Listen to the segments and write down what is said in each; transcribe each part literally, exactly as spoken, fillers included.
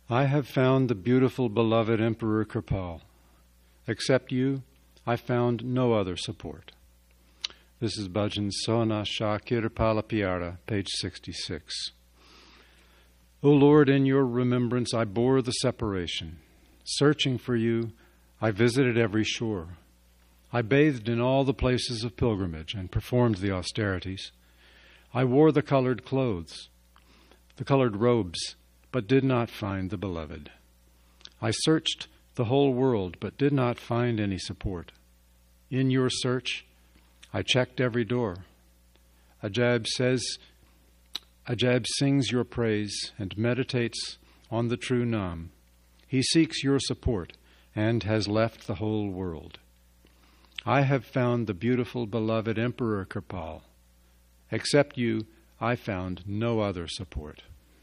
I have found the beautiful, beloved Emperor Kirpal. Except you, I found no other support. This is Bhajan Sona Shah Kirpala Pyara, page sixty-six. O Lord, in your remembrance I bore the separation. Searching for you, I visited every shore. I bathed in all the places of pilgrimage and performed the austerities. I wore the colored clothes, the colored robes, but did not find the beloved. I searched the whole world, but did not find any support. In your search, I checked every door. Ajab says, Ajab sings your praise and meditates on the true Nam. He seeks your support and has left the whole world. I have found the beautiful, beloved Emperor Kirpal. Except you, I found no other support.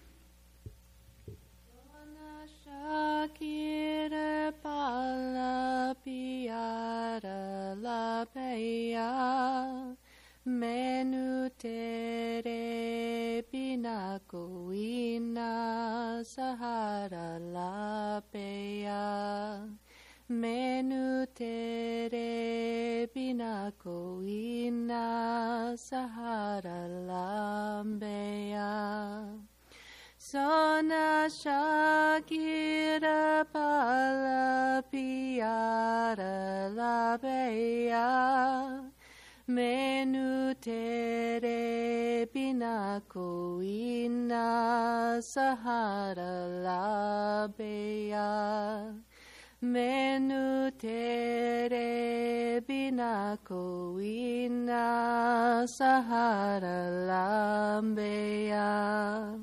Kirpala Pyara Labaya Menu tere bina koi na sahara labaya Menu tere bina koi na sahara labaya Sona Shakira Pala Pyara Labaya Menu tere bina koi na sahara labaya Menu tere bina koi na sahara labaya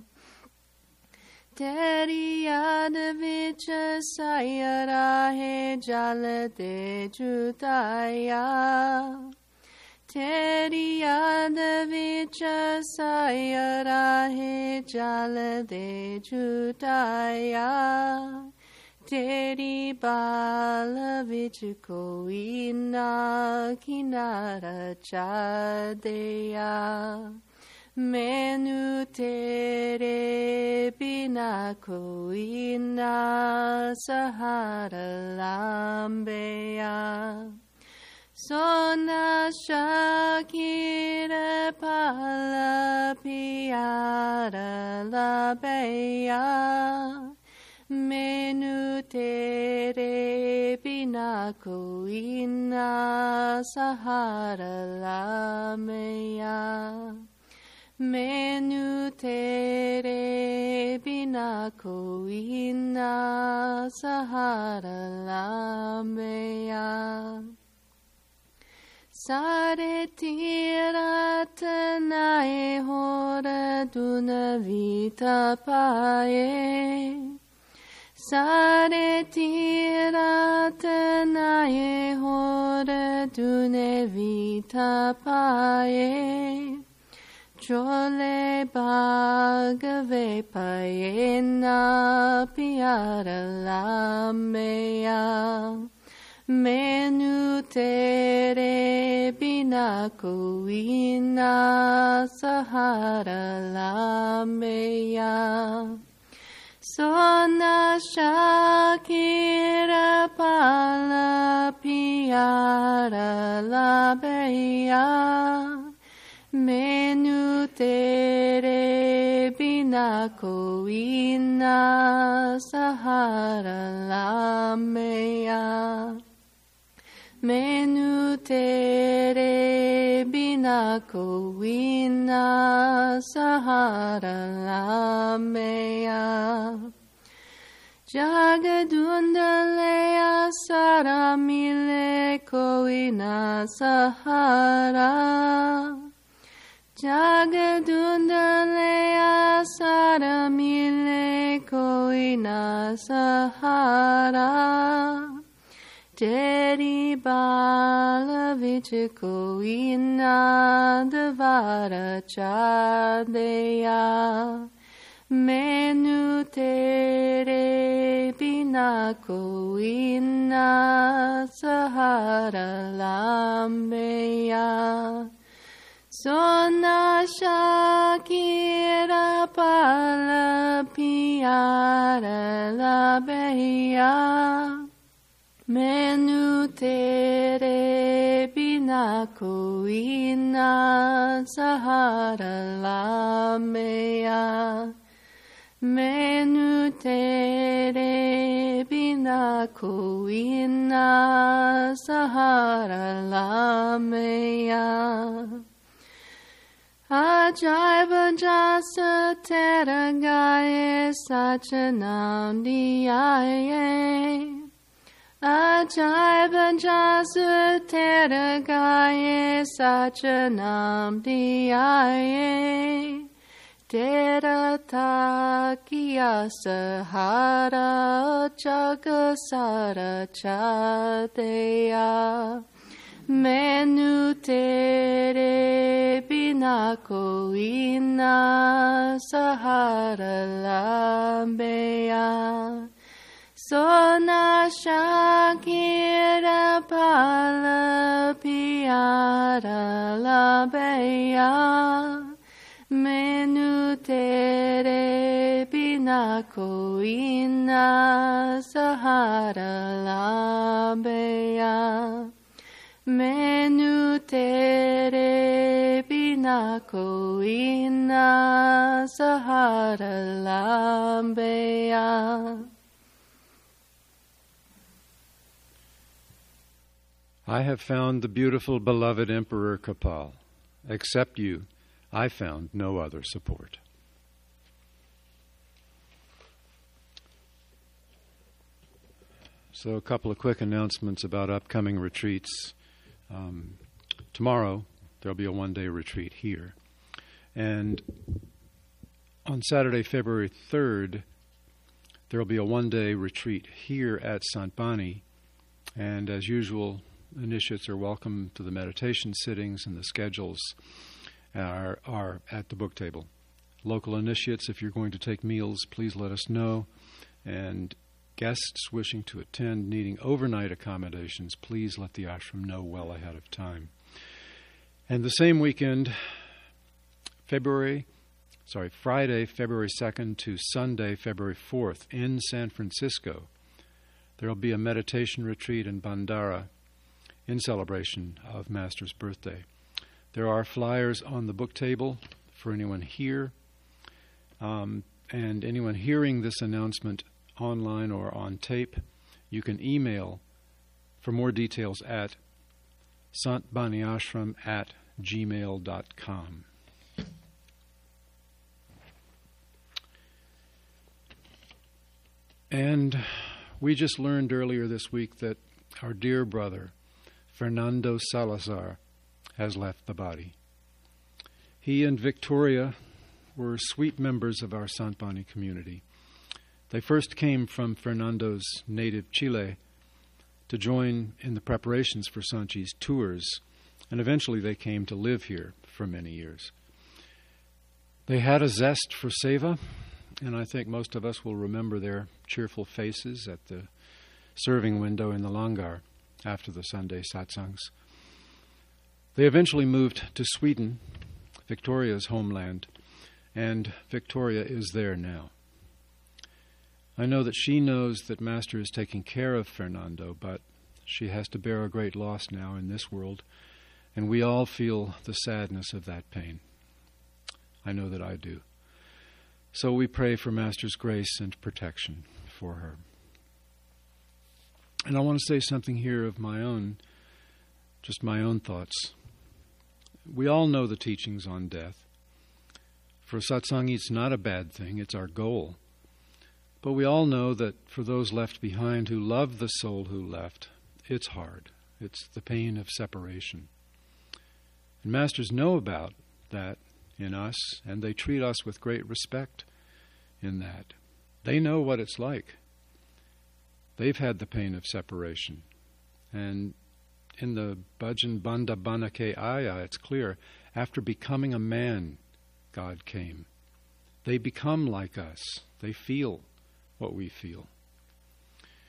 Teri yad vich sayara hai jal de judaya Teri yad vich sayara hai jal de judaya Teri bal vich koi na kinara chadeya Menu tere bina koi na sahara lambeya Sona Shakira Pala Pyara Labeya Menu tere bina koi na sahara lameya Menu tere bina koi na sahara lameya Sare tirat nae hora dunavita pae Sare tirat nae hora dunavita pae Chole bhagave payena pyara lameya Menu tere bina koi na sahara lameya Sona Shakira Pala Pyara Labeya Menu tere bina koi na sahara lameya Menu tere bina koi na sahara lameya Jagadundaleya saramile koi na sahara Jagadundaleya saramile koi na sahara Teri bala vich koi na dvara chadeya Menu tere bina koi na sahara lambeya Sona Shakira Pala Piara La Beya Menu Tere Binako Ina Sahara La Mea Menu Tere Binako Ina Sahara La Mea Ajaiva Jasa Teragaye Sachanam Diyaye Ajaiva Jasa Teragaye Sachanam Diyaye Teratakiya Sahara Jagasara Chadeya Menu Tere Binako Ina Sahara Lambeya Sona Shakira Pala Piara Lambeya Menu Tere Binako Ina Sahara Lambeya Menu Tere Binako Ina Sahara Lambeya. I have found the beautiful beloved Emperor Kapal. Except you, I found no other support. So a couple of quick announcements about upcoming retreats. Um, tomorrow, there'll be a one-day retreat here. And on Saturday, February third, there'll be a one-day retreat here at Sant Bani. And as usual, initiates are welcome to the meditation sittings, and the schedules are, are at the book table. Local initiates, if you're going to take meals, please let us know. And guests wishing to attend, needing overnight accommodations, please let the ashram know well ahead of time. And the same weekend, February, sorry, Friday, February second to Sunday, February fourth, in San Francisco, there will be a meditation retreat in Bandara in celebration of Master's birthday. There are flyers on the book table for anyone here, um, and anyone hearing this announcement online or on tape. You can email for more details at santbaniashram at gmail dot com. And we just learned earlier this week that our dear brother, Fernando Salazar, has left the body. He and Victoria were sweet members of our Sant Bani community. They first came from Fernando's native Chile to join in the preparations for Sanchi's tours, and eventually they came to live here for many years. They had a zest for seva, and I think most of us will remember their cheerful faces at the serving window in the Langar after the Sunday satsangs. They eventually moved to Sweden, Victoria's homeland, and Victoria is there now. I know that she knows that Master is taking care of Fernando, but she has to bear a great loss now in this world, and we all feel the sadness of that pain. I know that I do. So we pray for Master's grace and protection for her. And I want to say something here of my own, just my own thoughts. We all know the teachings on death. For satsang, it's not a bad thing, it's our goal. But we all know that for those left behind who love the soul who left, it's hard. It's the pain of separation. And Masters know about that in us, and they treat us with great respect in that. They know what it's like. They've had the pain of separation. And in the Bhajan Bandha Banake Aya, it's clear, after becoming a man, God came. They become like us. They feel what we feel.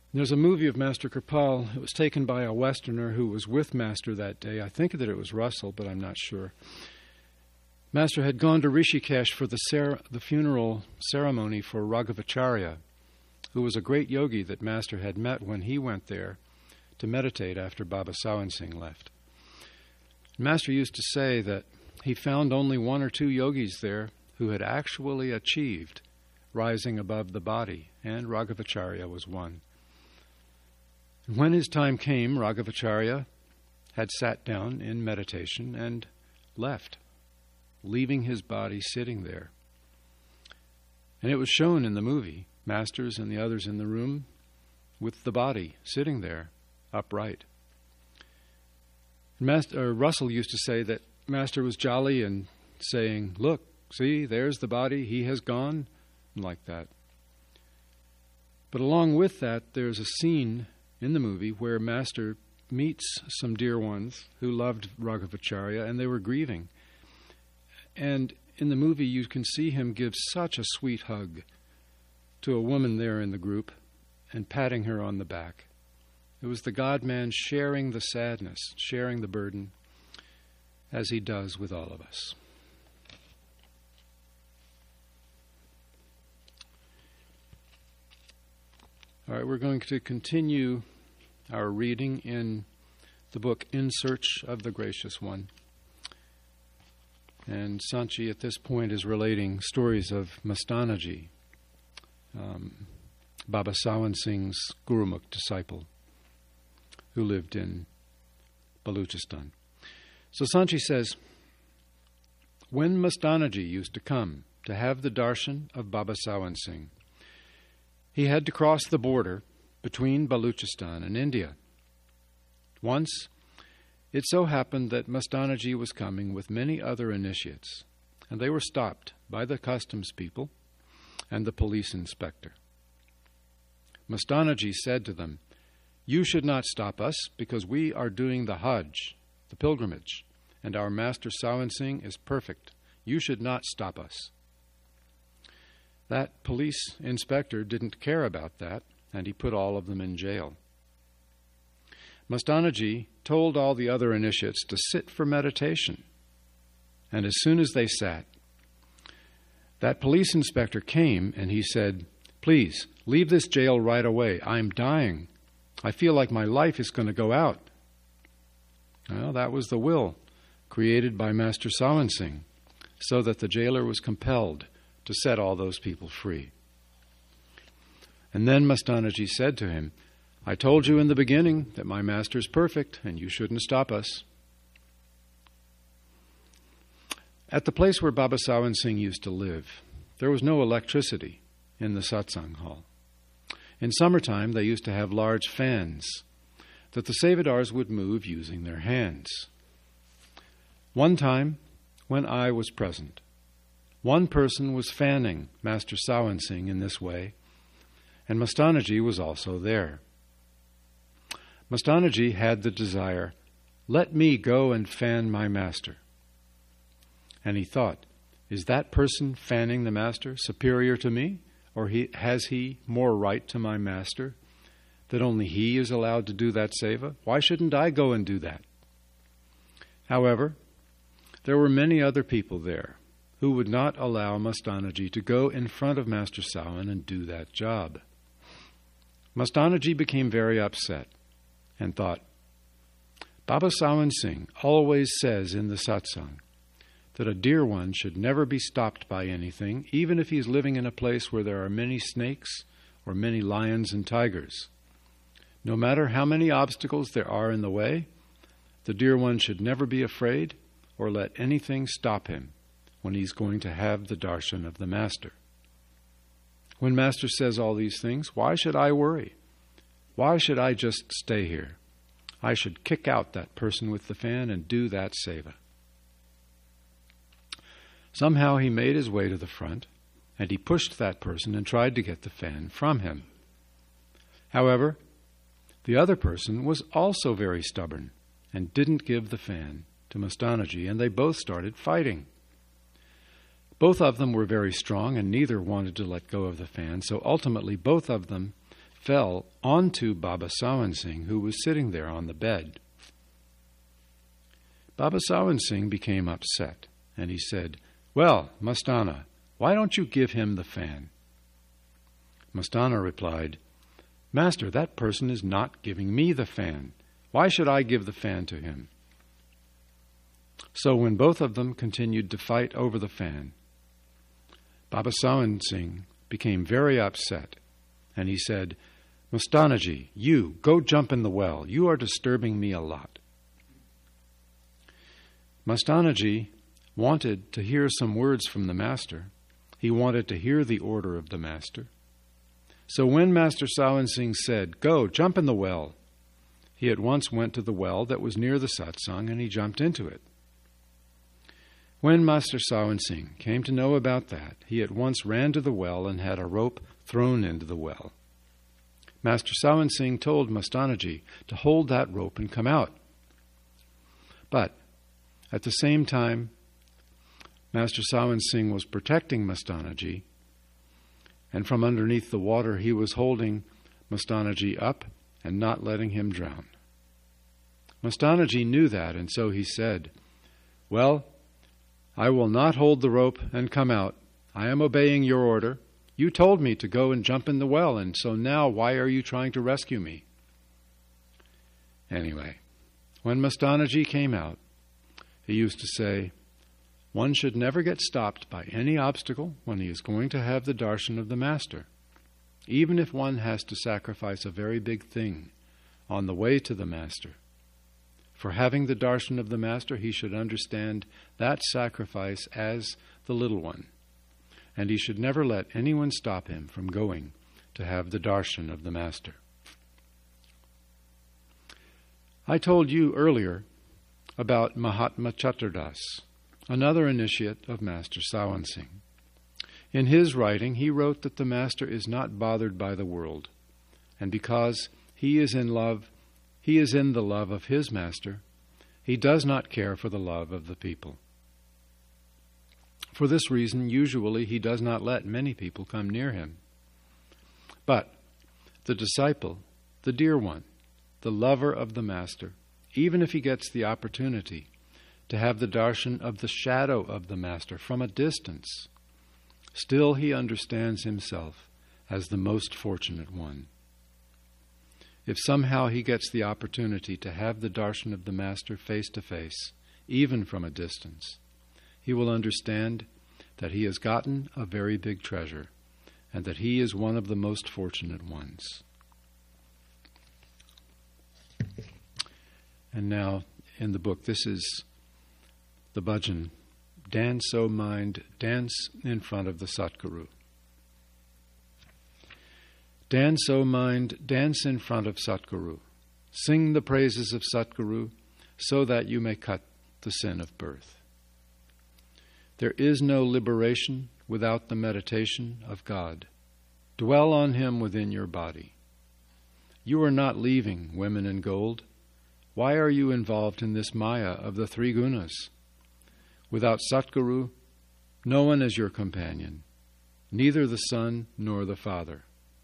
There's a movie of Master Kirpal. It was taken by a Westerner who was with Master that day. I think that it was Russell, but I'm not sure. Master had gone to Rishikesh for the, cer- the funeral ceremony for Raghavacharya, who was a great yogi that Master had met when he went there to meditate after Baba Sawan Singh left. Master used to say that he found only one or two yogis there who had actually achieved rising above the body, and Raghavacharya was one. When his time came, Raghavacharya had sat down in meditation and left, leaving his body sitting there. And it was shown in the movie, Masters and the others in the room, with the body sitting there, upright. Master, uh, Russell used to say that Master was jolly and saying, "Look, see, there's the body, he has gone," and like that. But along with that, there's a scene in the movie where Master meets some dear ones who loved Raghavacharya, and they were grieving. And in the movie, you can see him give such a sweet hug to a woman there in the group and patting her on the back. It was the God-man sharing the sadness, sharing the burden, as he does with all of us. All right, we're going to continue our reading in the book In Search of the Gracious One. And Sanchi at this point is relating stories of Mastanaji, um, Baba Sawan Singh's Gurumukh disciple, who lived in Baluchistan. So Sanchi says, when Mastanaji used to come to have the darshan of Baba Sawan Singh, he had to cross the border between Baluchistan and India. Once, it so happened that Mastanaji was coming with many other initiates, and they were stopped by the customs people and the police inspector. Mastanaji said to them, "You should not stop us, because we are doing the Hajj, the pilgrimage, and our Master Sawan Singh is perfect. You should not stop us." That police inspector didn't care about that, and he put all of them in jail. Mastanaji told all the other initiates to sit for meditation, and as soon as they sat, that police inspector came and he said, "Please, leave this jail right away. I'm dying. I feel like my life is going to go out." Well, that was the will created by Master Sawan Singh, so that the jailer was compelled to set all those people free. And then Mastanaji said to him, "I told you in the beginning that my master's perfect, and you shouldn't stop us." At the place where Baba Sawan Singh used to live, there was no electricity in the satsang hall. In summertime, they used to have large fans that the Sevadars would move using their hands. One time, when I was present, one person was fanning Master Sawan Singh in this way, and Mastanaji was also there. Mastanaji had the desire, "Let me go and fan my master." And he thought, is that person fanning the master superior to me? Or he, has he more right to my master, that only he is allowed to do that seva? Why shouldn't I go and do that? However, there were many other people there who would not allow Mastanaji to go in front of Master Sawan and do that job. Mastanaji became very upset and thought, Baba Sawan Singh always says in the satsang that a dear one should never be stopped by anything, even if he is living in a place where there are many snakes or many lions and tigers. No matter how many obstacles there are in the way, the dear one should never be afraid or let anything stop him when he's going to have the darshan of the Master. When Master says all these things, why should I worry? Why should I just stay here? I should kick out that person with the fan and do that seva. Somehow he made his way to the front, and he pushed that person and tried to get the fan from him. However, the other person was also very stubborn and didn't give the fan to Mastanaji, and they both started fighting. Both of them were very strong, and neither wanted to let go of the fan, so ultimately both of them fell onto Baba Sawan Singh, who was sitting there on the bed. Baba Sawan Singh became upset, and he said, "Well, Mastana, why don't you give him the fan?" Mastana replied, "Master, that person is not giving me the fan. Why should I give the fan to him?" So when both of them continued to fight over the fan, Baba Sawan Singh became very upset, and he said, "Mastanaji, you, go jump in the well. You are disturbing me a lot." Mastanaji wanted to hear some words from the Master. He wanted to hear the order of the Master. So when Master Sawan Singh said, "Go, jump in the well," he at once went to the well that was near the satsang and he jumped into it. When Master Sawan Singh came to know about that, he at once ran to the well and had a rope thrown into the well. Master Sawan Singh told Mastanaji to hold that rope and come out. But at the same time, Master Sawan Singh was protecting Mastanaji, and from underneath the water he was holding Mastanaji up and not letting him drown. Mastanaji knew that, and so he said, "Well, I will not hold the rope and come out. I am obeying your order. You told me to go and jump in the well, and so now why are you trying to rescue me?" Anyway, when Mastanaji came out, he used to say, "One should never get stopped by any obstacle when he is going to have the darshan of the Master, even if one has to sacrifice a very big thing on the way to the Master. For having the darshan of the Master, he should understand that sacrifice as the little one, and he should never let anyone stop him from going to have the darshan of the Master." I told you earlier about Mahatma Chaturdas, another initiate of Master Sawan Singh. In his writing, he wrote that the Master is not bothered by the world, and because he is in love, he is in the love of his Master, he does not care for the love of the people. For this reason, usually he does not let many people come near him. But the disciple, the dear one, the lover of the Master, even if he gets the opportunity to have the darshan of the shadow of the Master from a distance, still he understands himself as the most fortunate one. If somehow he gets the opportunity to have the darshan of the Master face to face, even from a distance, he will understand that he has gotten a very big treasure and that he is one of the most fortunate ones. And now, in the book, this is the bhajan, "Dance, O Mind, Dance in Front of the Satguru." Dance, O mind, dance in front of Satguru. Sing the praises of Satguru so that you may cut the sin of birth. There is no liberation without the meditation of God. Dwell on Him within your body. You are not leaving women in gold. Why are you involved in this maya of the three gunas? Without Satguru, no one is your companion, neither the Son nor the Father.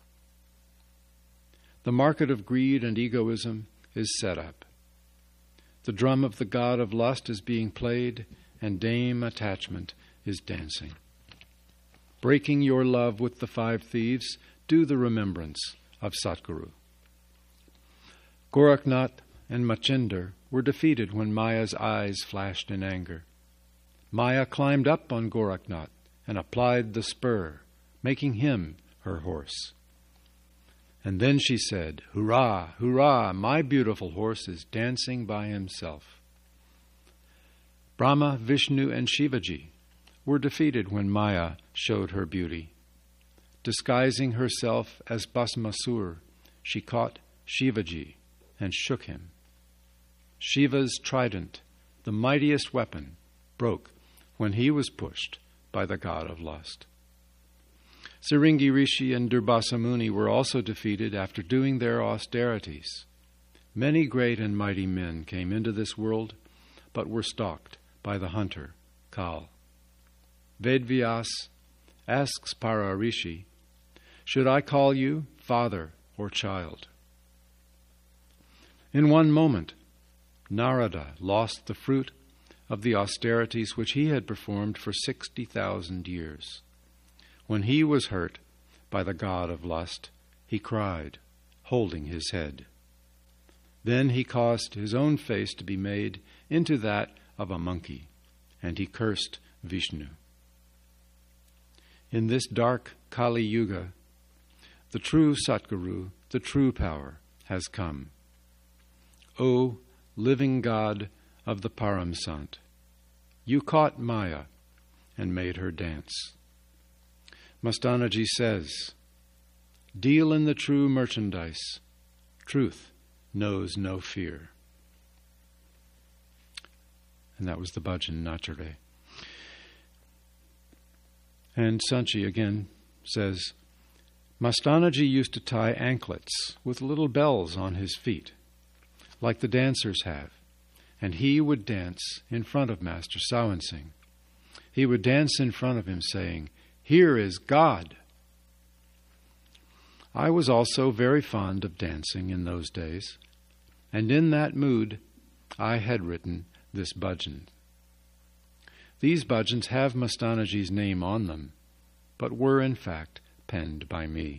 The market of greed and egoism is set up. The drum of the god of lust is being played, and Dame Attachment is dancing. Breaking your love with the five thieves, do the remembrance of Satguru. Gorakhnath and Machinder were defeated when Maya's eyes flashed in anger. Maya climbed up on Gorakhnath and applied the spur, making him her horse. And then she said, "Hurrah, hurrah, my beautiful horse is dancing by himself." Brahma, Vishnu, and Shivaji were defeated when Maya showed her beauty. Disguising herself as Bhasmasur, she caught Shivaji and shook him. Shiva's trident, the mightiest weapon, broke when he was pushed by the god of lust. Siringi Rishi and Durbasa Muni were also defeated after doing their austerities. Many great and mighty men came into this world, but were stalked by the hunter, Kal. Vedvyas asks Para Rishi, "Should I call you father or child. In one moment, Narada lost the fruit of the austerities which he had performed for sixty thousand years. When he was hurt by the god of lust, he cried, holding his head. Then he caused his own face to be made into that of a monkey, and he cursed Vishnu. In this dark Kali Yuga, the true Satguru, the true power, has come. O living God of the Paramsant, you caught Maya and made her dance. Mastanaji says, deal in the true merchandise. Truth knows no fear. And that was the bhajan Nachare. And Sanchi again says, Mastanaji used to tie anklets with little bells on his feet, like the dancers have, and he would dance in front of Master Sawan Singh. He would dance in front of him saying, here is God. I was also very fond of dancing in those days, and in that mood I had written this bhajan. These bhajans have Mastanaji's name on them, but were in fact penned by me.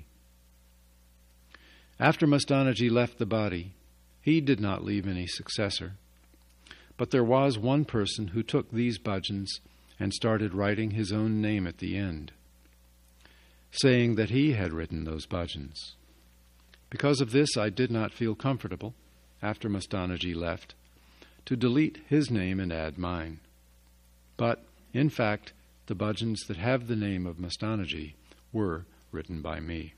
After Mastanaji left the body, he did not leave any successor, but there was one person who took these bhajans and started writing his own name at the end, saying that he had written those bhajans. Because of this, I did not feel comfortable, after Mastanaji left, to delete his name and add mine. But, in fact, the bhajans that have the name of Mastanaji were written by me.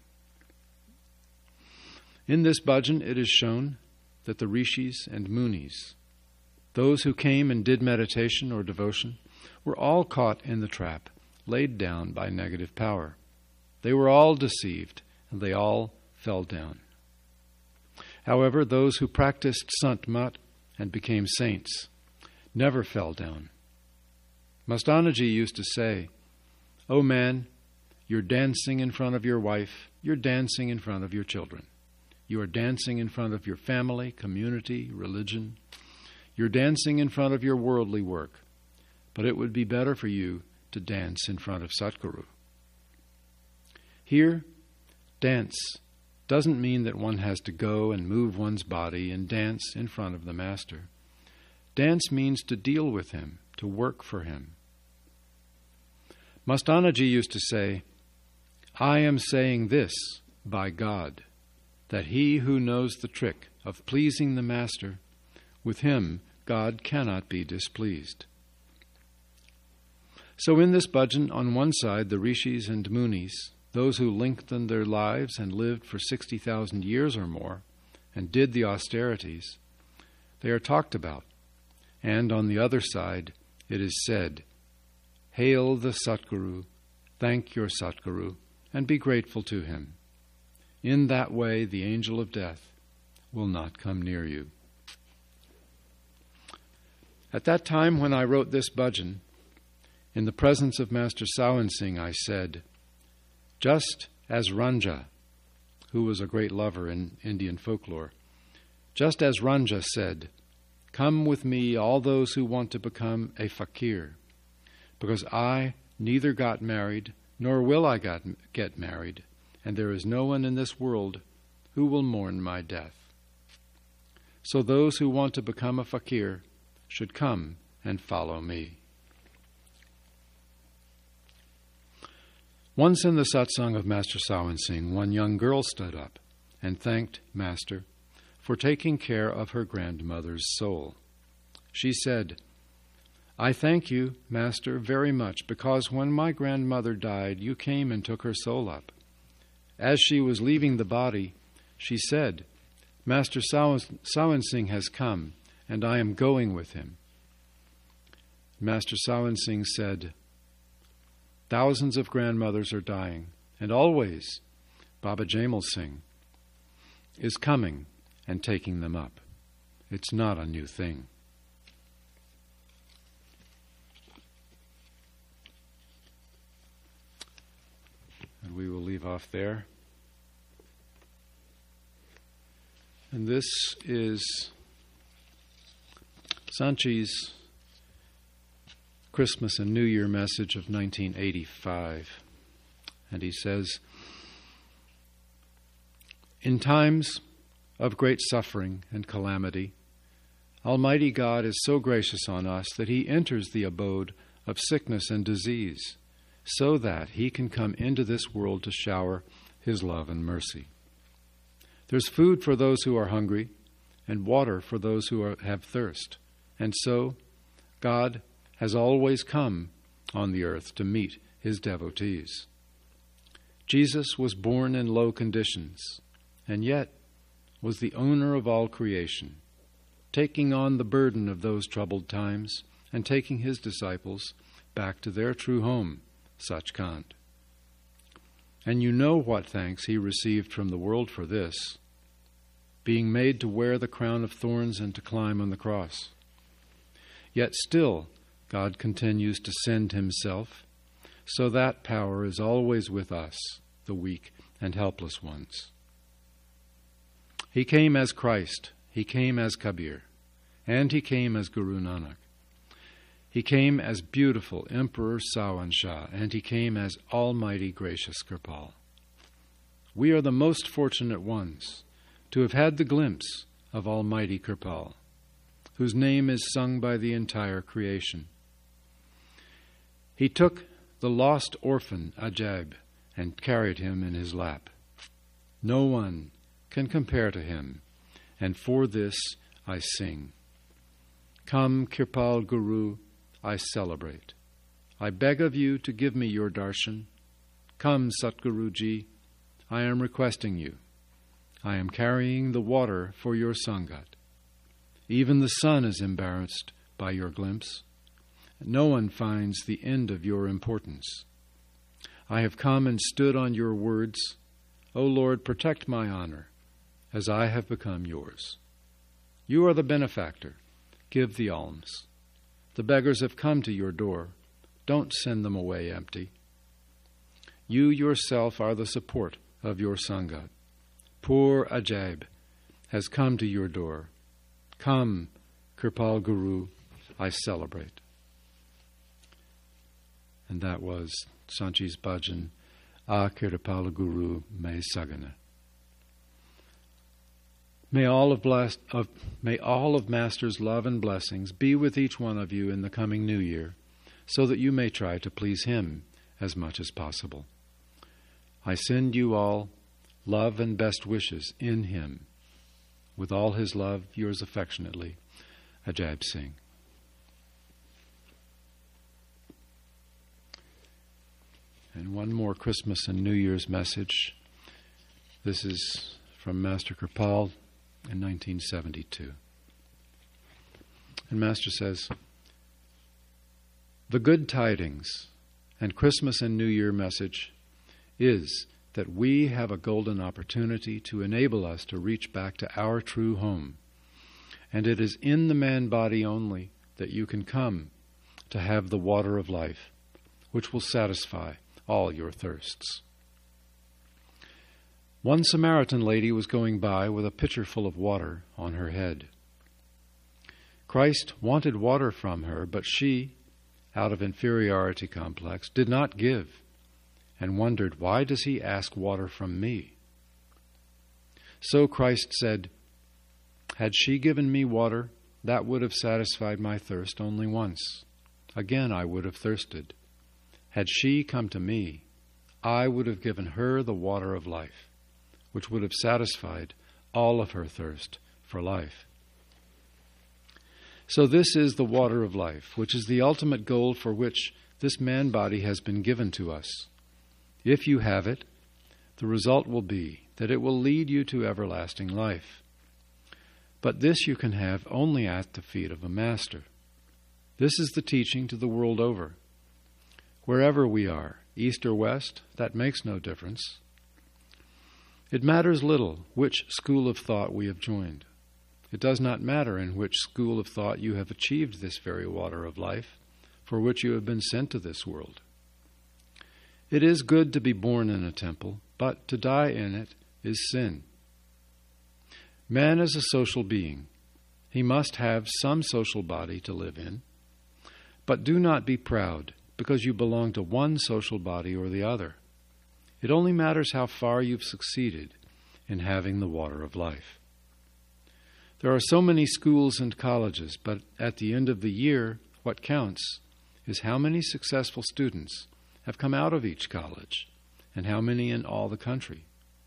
In this bhajan it is shown that the rishis and munis, those who came and did meditation or devotion, were all caught in the trap laid down by negative power. They were all deceived, and they all fell down. However, those who practiced Sant Mat and became saints never fell down. Mastanaji used to say, "O man, you're dancing in front of your wife, you're dancing in front of your children. You are dancing in front of your family, community, religion. You're dancing in front of your worldly work, but it would be better for you to dance in front of Satguru." Here, dance doesn't mean that one has to go and move one's body and dance in front of the Master. Dance means to deal with him, to work for him. Mastanaji used to say, "I am saying this by God, that he who knows the trick of pleasing the Master, with him God cannot be displeased." So in this bhajan, on one side, the rishis and munis, those who lengthened their lives and lived for sixty thousand years or more, and did the austerities, they are talked about. And on the other side, it is said, "Hail the Satguru, thank your Satguru, and be grateful to him. In that way, the angel of death will not come near you." At that time when I wrote this bhajan, in the presence of Master Sawan Singh, I said, just as Ranja, who was a great lover in Indian folklore, just as Ranja said, "Come with me, all those who want to become a fakir, because I neither got married nor will I got, get married, and there is no one in this world who will mourn my death. So those who want to become a fakir should come and follow me." Once in the satsang of Master Sawan Singh, one young girl stood up and thanked Master for taking care of her grandmother's soul. She said, "I thank you, Master, very much, because when my grandmother died, you came and took her soul up. As she was leaving the body, she said, 'Master Sawan Singh has come, and I am going with him.' Master Sawan Singh said, 'Thousands of grandmothers are dying, and always Baba Jaimal Singh is coming and taking them up. It's not a new thing.'" And we will leave off there. And this is Sanchi's Christmas and New Year message of nineteen eighty-five. And he says, "In times of great suffering and calamity, Almighty God is so gracious on us that He enters the abode of sickness and disease, so that He can come into this world to shower His love and mercy. There's food for those who are hungry, and water for those who are, have thirst. And so, God has always come on the earth to meet His devotees. Jesus was born in low conditions, and yet was the owner of all creation, taking on the burden of those troubled times and taking His disciples back to their true home, Sachkhand. And you know what thanks He received from the world for this, being made to wear the crown of thorns and to climb on the cross. Yet still God continues to send Himself, so that power is always with us, the weak and helpless ones. He came as Christ, He came as Kabir, and He came as Guru Nanak. He came as beautiful Emperor Sawan Shah, and He came as Almighty Gracious Kirpal. We are the most fortunate ones to have had the glimpse of Almighty Kirpal, whose name is sung by the entire creation. He took the lost orphan Ajaib and carried him in His lap. No one can compare to Him, and for this I sing. Come, Kirpal Guru, I celebrate. I beg of you to give me your darshan. Come, Satguruji, I am requesting you. I am carrying the water for your Sangat. Even the sun is embarrassed by your glimpse. No one finds the end of your importance. I have come and stood on your words. O Lord, protect my honor, as I have become yours. You are the benefactor. Give the alms. The beggars have come to your door. Don't send them away empty. You yourself are the support of your Sangat. Poor Ajaib has come to your door. Come, Kirpal Guru, I celebrate." And that was Sanchi's bhajan, "Ah Kirpal Guru Me Sagana." May all of, blessed, of, may all of Master's love and blessings be with each one of you in the coming new year, so that you may try to please Him as much as possible. I send you all love and best wishes in Him. With all His love, yours affectionately, Ajaib Singh. And one more Christmas and New Year's message. This is from Master Kirpal in nineteen seventy-two. And Master says, "The good tidings and Christmas and New Year message is that we have a golden opportunity to enable us to reach back to our true home. And it is in the man-body only that you can come to have the water of life, which will satisfy all your thirsts." One Samaritan lady was going by with a pitcher full of water on her head. Christ wanted water from her, but she, out of inferiority complex, did not give, and wondered, "Why does He ask water from me?" So Christ said, "Had she given me water, that would have satisfied my thirst only once. Again I would have thirsted. Had she come to me, I would have given her the water of life, which would have satisfied all of her thirst for life." So this is the water of life, which is the ultimate goal for which this man-body has been given to us. If you have it, the result will be that it will lead you to everlasting life. But this you can have only at the feet of a master. This is the teaching to the world over. Wherever we are, east or west, that makes no difference. It matters little which school of thought we have joined. It does not matter in which school of thought you have achieved this very water of life, for which you have been sent to this world. It is good to be born in a temple, but to die in it is sin. Man is a social being. He must have some social body to live in. But do not be proud because you belong to one social body or the other. It only matters how far you've succeeded in having the water of life. There are so many schools and colleges, but at the end of the year, what counts is how many successful students have come out of each college and how many in all the country.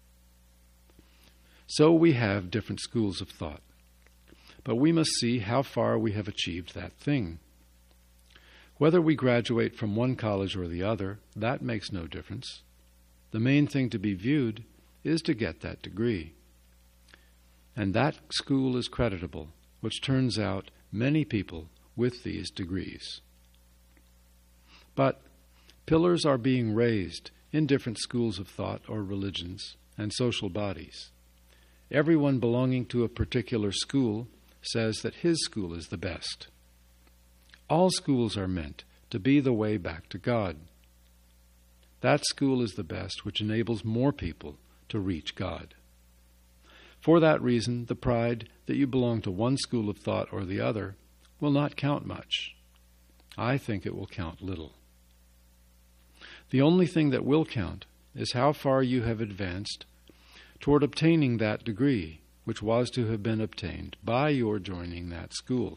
So we have different schools of thought, but we must see how far we have achieved that thing. Whether we graduate from one college or the other, that makes no difference. The main thing to be viewed is to get that degree. And that school is creditable, which turns out many people with these degrees. But pillars are being raised in different schools of thought or religions and social bodies. Everyone belonging to a particular school says that his school is the best. All schools are meant to be the way back to God. That school is the best which enables more people to reach God. For that reason, the pride that you belong to one school of thought or the other will not count much. I think it will count little. The only thing that will count is how far you have advanced toward obtaining that degree, which was to have been obtained by your joining that school.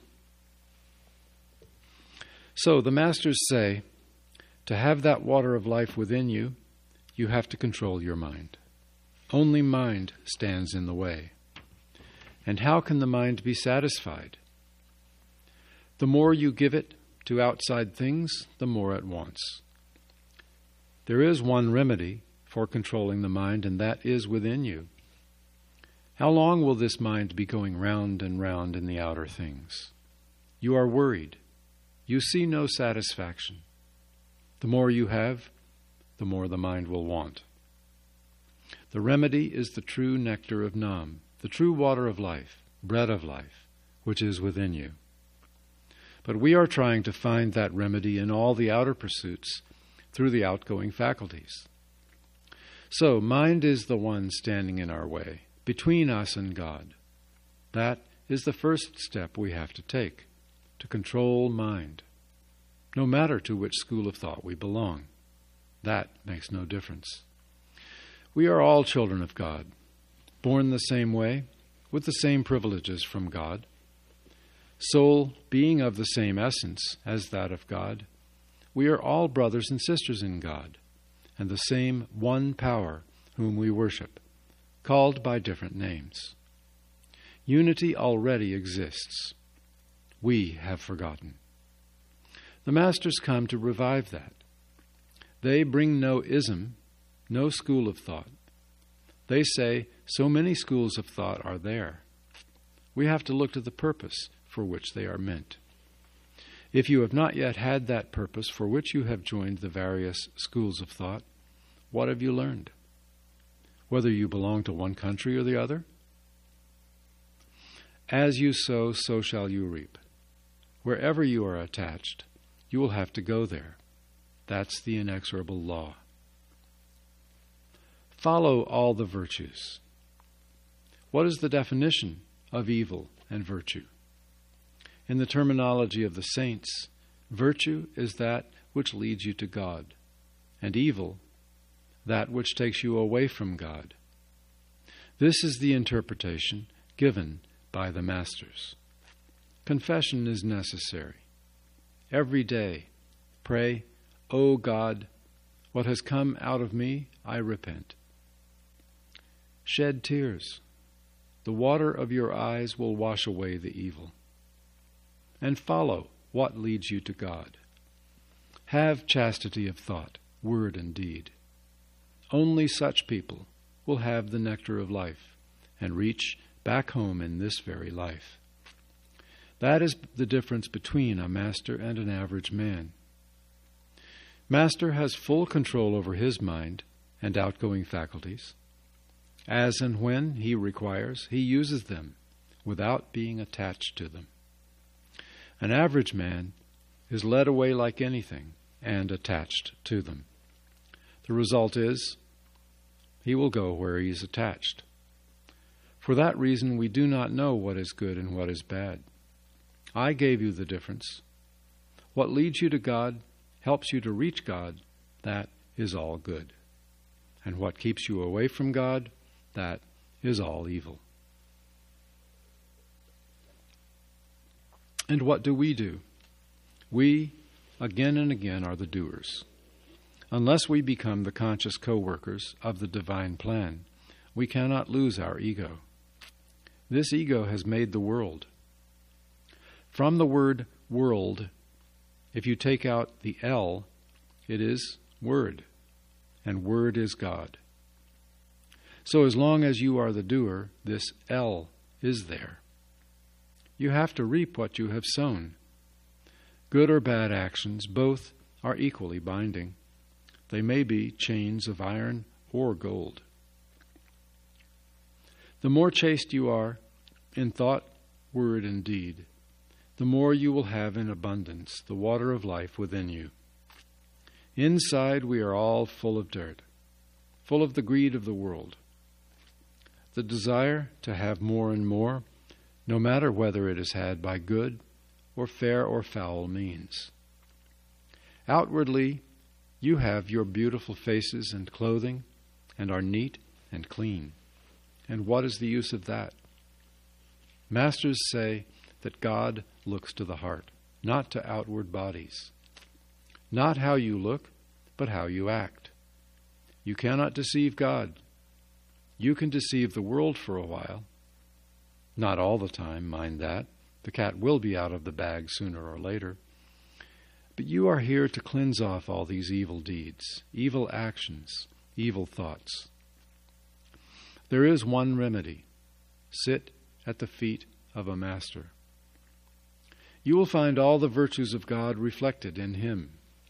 So the masters say, to have that water of life within you, you have to control your mind. Only mind stands in the way. And how can the mind be satisfied? The more you give it to outside things, the more it wants. There is one remedy for controlling the mind, and that is within you. How long will this mind be going round and round in the outer things? You are worried. You see no satisfaction. The more you have, the more the mind will want. The remedy is the true nectar of Nam, the true water of life, bread of life, which is within you. But we are trying to find that remedy in all the outer pursuits through the outgoing faculties. So, mind is the one standing in our way, between us and God. That is the first step we have to take, to control mind, no matter to which school of thought we belong. That makes no difference. We are all children of God, born the same way, with the same privileges from God. Soul being of the same essence as that of God, we are all brothers and sisters in God, and the same one power whom we worship, called by different names. Unity already exists. We have forgotten. The masters come to revive that. They bring no ism, no school of thought. They say so many schools of thought are there. We have to look to the purpose for which they are meant. If you have not yet had that purpose for which you have joined the various schools of thought, what have you learned? Whether you belong to one country or the other? As you sow, so shall you reap. Wherever you are attached, you will have to go there. That's the inexorable law. Follow all the virtues. What is the definition of evil and virtue? In the terminology of the saints, virtue is that which leads you to God, and evil, that which takes you away from God. This is the interpretation given by the masters. Confession is necessary. Every day, pray, O God, what has come out of me, I repent. Shed tears. The water of your eyes will wash away the evil. And follow what leads you to God. Have chastity of thought, word, and deed. Only such people will have the nectar of life and reach back home in this very life. That is the difference between a master and an average man. Master has full control over his mind and outgoing faculties. As and when he requires, he uses them without being attached to them. An average man is led away like anything and attached to them. The result is, he will go where he is attached. For that reason we do not know what is good and what is bad. I gave you the difference. What leads you to God, helps you to reach God, that is all good. And what keeps you away from God, that is all evil. And what do we do? We, again and again, are the doers. Unless we become the conscious co-workers of the divine plan, we cannot lose our ego. This ego has made the world. From the word world, if you take out the L, it is word, and word is God. So as long as you are the doer, this L is there. You have to reap what you have sown. Good or bad actions, both are equally binding. They may be chains of iron or gold. The more chaste you are in thought, word, and deed, the more you will have in abundance the water of life within you. Inside we are all full of dirt, full of the greed of the world, the desire to have more and more, no matter whether it is had by good or fair or foul means. Outwardly, you have your beautiful faces and clothing, and are neat and clean. And what is the use of that? Masters say that God looks to the heart, not to outward bodies. Not how you look, but how you act. You cannot deceive God. You can deceive the world for a while. Not all the time, mind that. The cat will be out of the bag sooner or later. But you are here to cleanse off all these evil deeds, evil actions, evil thoughts. There is one remedy. Sit at the feet of a master. You will find all the virtues of God reflected in him.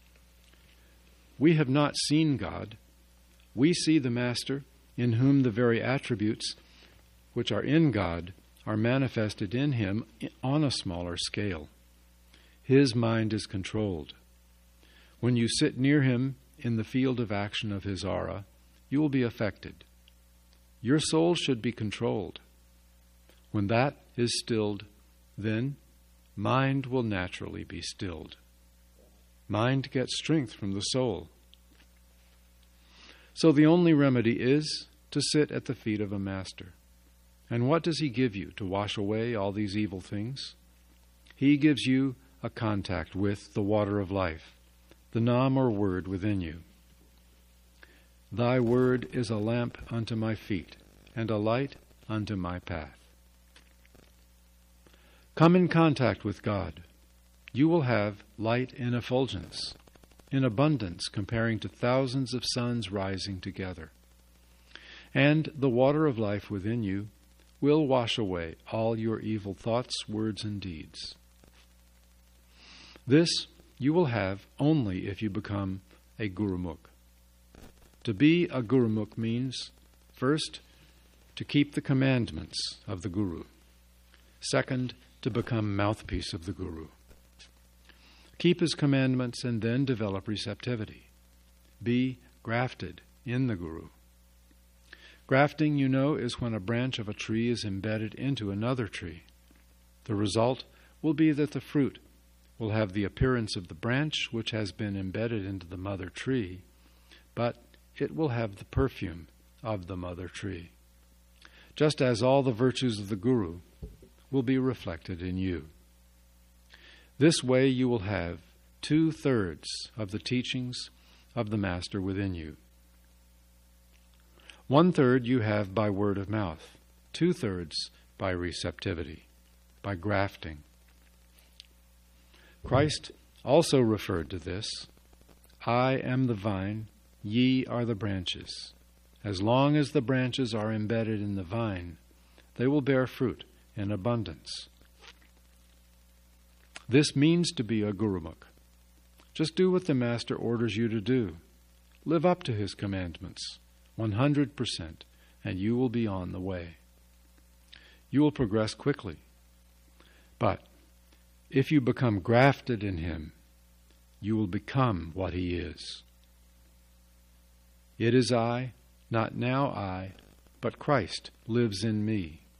We have not seen God. We see the Master, in whom the very attributes which are in God are manifested in him on a smaller scale. His mind is controlled. When you sit near him in the field of action of his aura, you will be affected. Your soul should be controlled. When that is stilled, then mind will naturally be stilled. Mind gets strength from the soul. So the only remedy is to sit at the feet of a master. And what does he give you to wash away all these evil things? He gives you a contact with the water of life, the Nam or word within you. Thy word is a lamp unto my feet, and a light unto my path. Come in contact with God. You will have light in effulgence, in abundance comparing to thousands of suns rising together. And the water of life within you will wash away all your evil thoughts, words, and deeds. This you will have only if you become a Gurumukh. To be a Gurumukh means, first, to keep the commandments of the Guru. Second, to become mouthpiece of the Guru. Keep his commandments and then develop receptivity. Be grafted in the Guru. Grafting, you know, is when a branch of a tree is embedded into another tree. The result will be that the fruit will have the appearance of the branch which has been embedded into the mother tree, but it will have the perfume of the mother tree, just as all the virtues of the Guru will be reflected in you. This way you will have two-thirds of the teachings of the Master within you. One-third you have by word of mouth, two-thirds by receptivity, by grafting. Christ also referred to this. I am the vine, ye are the branches. As long as the branches are embedded in the vine, they will bear fruit in abundance. This means to be a Gurumukh. Just do what the Master orders you to do. Live up to his commandments, one hundred percent, and you will be on the way. You will progress quickly. But if you become grafted in him, you will become what he is. It is I, not now I, but Christ lives in me.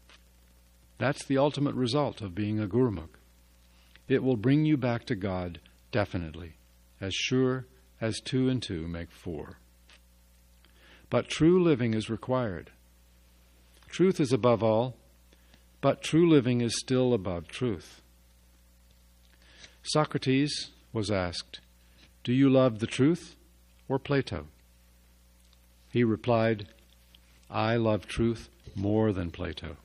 That's the ultimate result of being a Gurumukh. It will bring you back to God definitely, as sure as two and two make four. But true living is required. Truth is above all, but true living is still above truth. Socrates was asked, "Do you love the truth or Plato?" He replied, "I love truth more than Plato."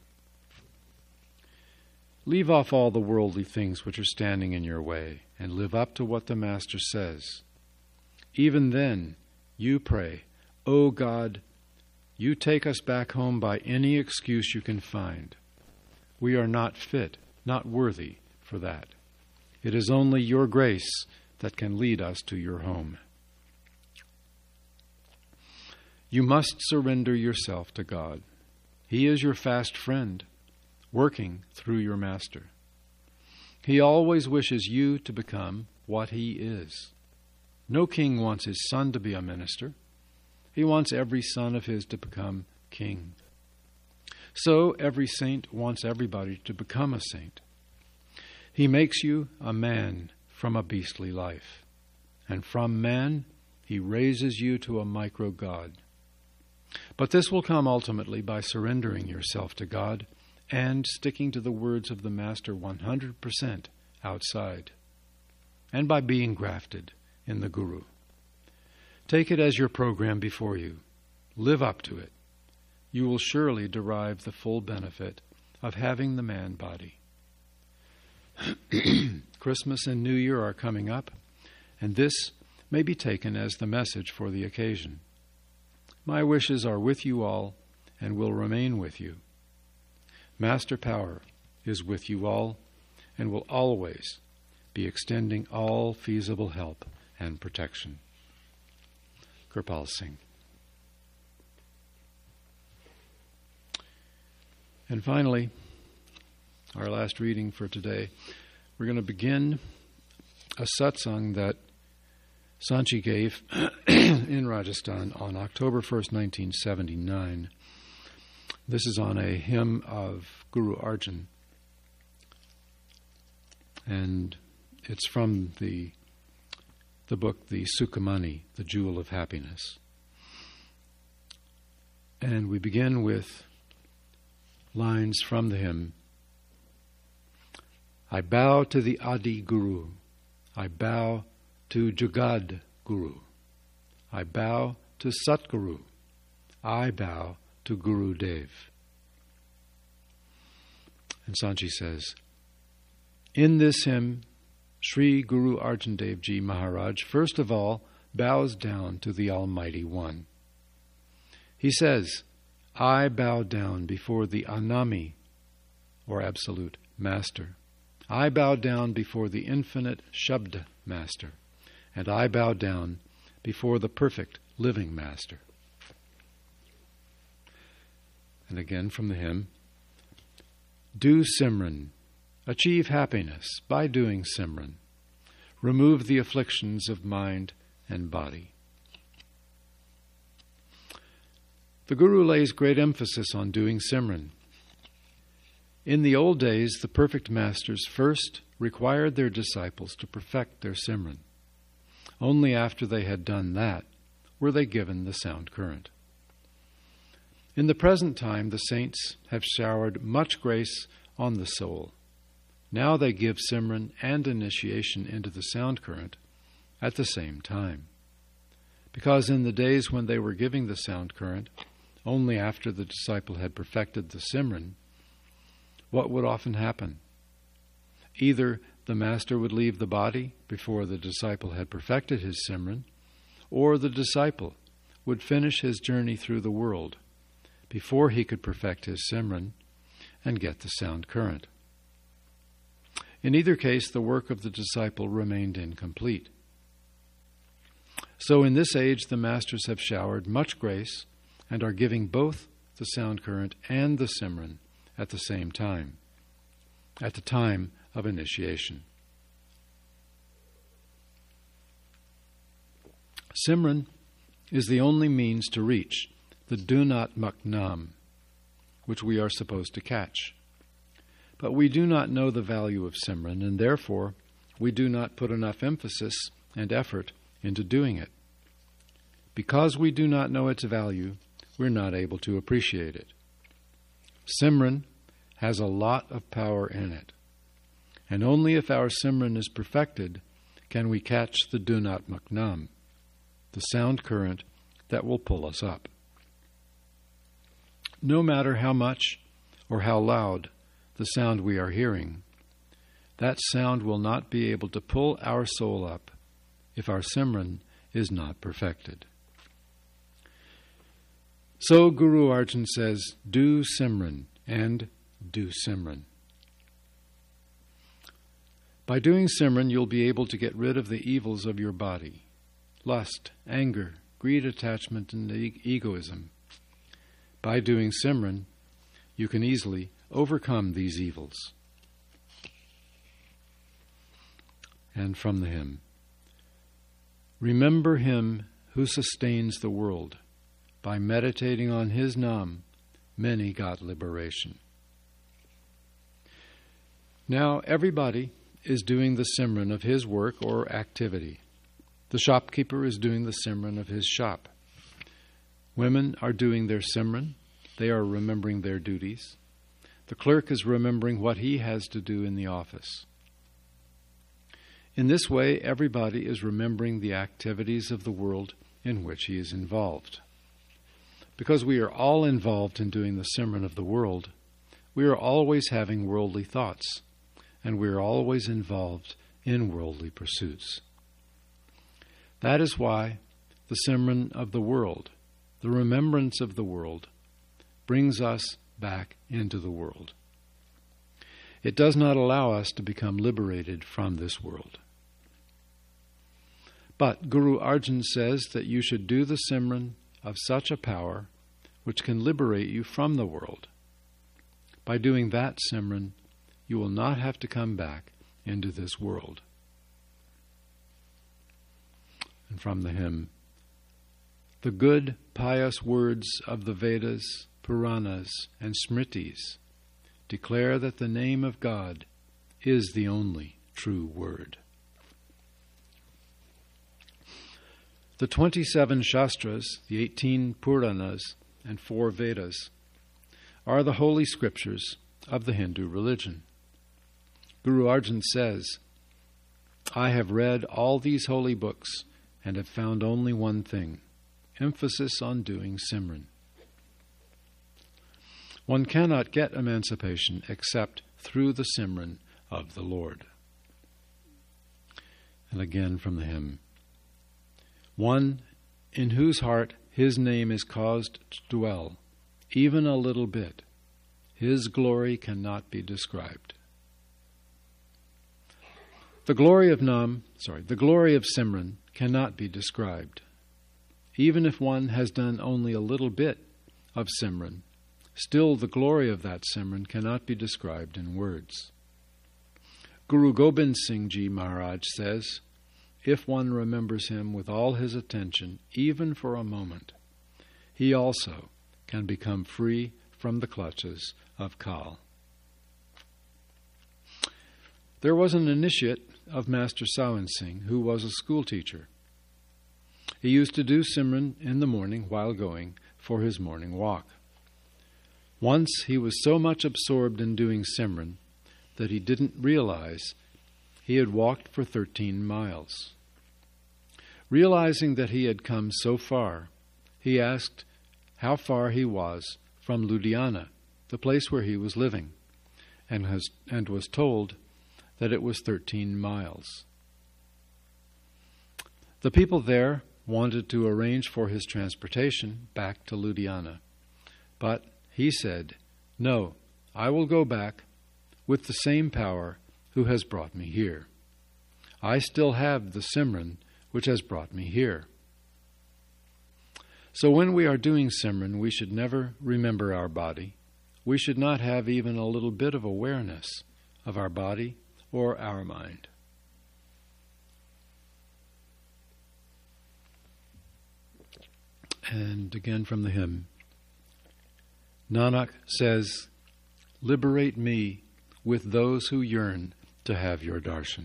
Leave off all the worldly things which are standing in your way and live up to what the Master says. Even then, you pray, "O God, you take us back home by any excuse you can find. We are not fit, not worthy for that. It is only your grace that can lead us to your home." You must surrender yourself to God. He is your fast friend, working through your Master. He always wishes you to become what he is. No king wants his son to be a minister. He wants every son of his to become king. So every saint wants everybody to become a saint. He makes you a man from a beastly life, and from man he raises you to a micro-God. But this will come ultimately by surrendering yourself to God and sticking to the words of the Master one hundred percent outside, and by being grafted in the Guru. Take it as your program before you. Live up to it. You will surely derive the full benefit of having the man body. Christmas and New Year are coming up, and this may be taken as the message for the occasion. My wishes are with you all and will remain with you. Master Power is with you all and will always be extending all feasible help and protection. Kirpal Singh. And finally, our last reading for today, we're going to begin a satsang that Sanchi gave in Rajasthan on October first, nineteen seventy-nine. This is on a hymn of Guru Arjan, and it's from the the book, the Sukhamani, the Jewel of Happiness. And we begin with lines from the hymn. I bow to the Adi Guru. I bow to Jagad Guru. I bow to Satguru. I bow to Guru Dev. And Sanchi says, in this hymn, Sri Guru Arjan Dev Ji Maharaj first of all bows down to the Almighty One. He says, I bow down before the Anami, or Absolute Master. I bow down before the Infinite Shabda Master. And I bow down before the Perfect Living Master. And again from the hymn, do Simran, achieve happiness by doing Simran. Remove the afflictions of mind and body. The Guru lays great emphasis on doing Simran. In the old days, the perfect masters first required their disciples to perfect their Simran. Only after they had done that were they given the sound current. In the present time, the saints have showered much grace on the soul. Now they give Simran and initiation into the sound current at the same time. Because in the days when they were giving the sound current, only after the disciple had perfected the Simran, what would often happen? Either the master would leave the body before the disciple had perfected his Simran, or the disciple would finish his journey through the world before he could perfect his Simran and get the sound current. In either case, the work of the disciple remained incomplete. So in this age, the masters have showered much grace and are giving both the sound current and the Simran at the same time, at the time of initiation. Simran is the only means to reach the Dunatmak Nam, which we are supposed to catch. But we do not know the value of Simran, and therefore we do not put enough emphasis and effort into doing it. Because we do not know its value, we're not able to appreciate it. Simran has a lot of power in it, and only if our Simran is perfected can we catch the Dhunatmak Nam, the sound current that will pull us up. No matter how much or how loud the sound we are hearing, that sound will not be able to pull our soul up if our Simran is not perfected. So Guru Arjan says, do Simran and do Simran. By doing Simran, you'll be able to get rid of the evils of your body, lust, anger, greed, attachment, and e- egoism. By doing Simran, you can easily overcome these evils. And from the hymn, remember him who sustains the world. By meditating on his Nam, many got liberation. Now everybody is doing the Simran of his work or activity. The shopkeeper is doing the Simran of his shop. Women are doing their Simran. They are remembering their duties. The clerk is remembering what he has to do in the office. In this way, everybody is remembering the activities of the world in which he is involved. Because we are all involved in doing the Simran of the world, we are always having worldly thoughts, and we are always involved in worldly pursuits. That is why the Simran of the world, the remembrance of the world, brings us back into the world. It does not allow us to become liberated from this world. But Guru Arjan says that you should do the Simran of such a power which can liberate you from the world. By doing that Simran, you will not have to come back into this world. And from the hymn, the good, pious words of the Vedas, Puranas, and Smritis declare that the name of God is the only true word. The twenty-seven Shastras, the eighteen Puranas, and four Vedas are the holy scriptures of the Hindu religion. Guru Arjan says, I have read all these holy books and have found only one thing, emphasis on doing Simran. One cannot get emancipation except through the Simran of the Lord. And again from the hymn, one in whose heart his name is caused to dwell, even a little bit, his glory cannot be described. The glory of Nam, sorry, the glory of Simran cannot be described. Even if one has done only a little bit of Simran, still the glory of that Simran cannot be described in words. Guru Gobind Singh Ji Maharaj says, if one remembers him with all his attention, even for a moment, he also can become free from the clutches of Kal. There was an initiate of Master Sawan Singh who was a school teacher. He used to do Simran in the morning while going for his morning walk. Once he was so much absorbed in doing Simran that he didn't realize he had walked for thirteen miles. Realizing that he had come so far, he asked how far he was from Ludhiana, the place where he was living, and, has, and was told that it was thirteen miles. The people there wanted to arrange for his transportation back to Ludhiana, but he said, no, I will go back with the same power who has brought me here. I still have the Simran which has brought me here. So when we are doing Simran, we should never remember our body. We should not have even a little bit of awareness of our body or our mind. And again from the hymn, Nanak says, liberate me with those who yearn to have your darshan.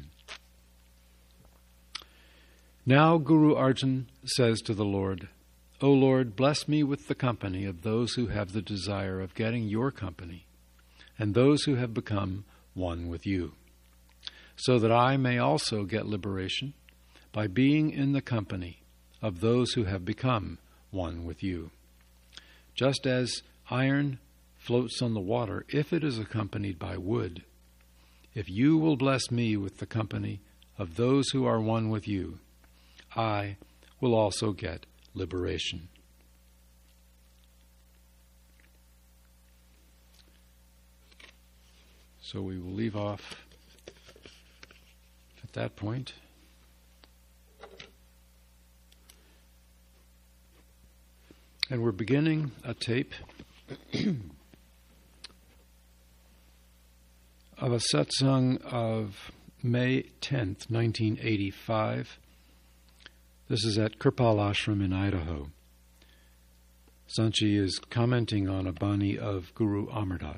Now Guru Arjan says to the Lord, O Lord, bless me with the company of those who have the desire of getting your company, and those who have become one with you, so that I may also get liberation by being in the company of those who have become one with you. Just as iron floats on the water if it is accompanied by wood, if you will bless me with the company of those who are one with you, I will also get liberation. So we will leave off at that point. And we're beginning a tape of a satsang of May tenth, nineteen eighty-five. This is at Kirpal Ashram in Idaho. Sanchi is commenting on a Bani of Guru Amar Das.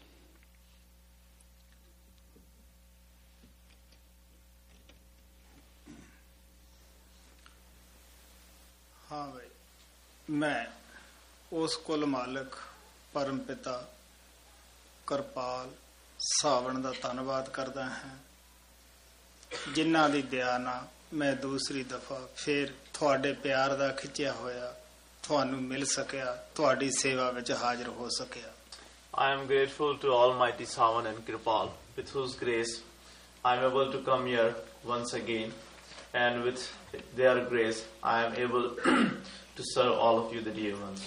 हाँ भाई, मैं उस कुल मालिक परम पिता किरपाल सावण दा धन्नवाद करदा हां जिन्हां दी दया नाल मैं दूसरी दफा फिर तुहाडे प्यार दा खिच्चिया होया तुहानू मिल सकिया तुहाडी सेवा विच हाजिर हो सकिया. I am grateful to Almighty Savan and Kirpal, with whose grace I am able to come here once again, and with their grace I am able to serve all of you, the dear ones.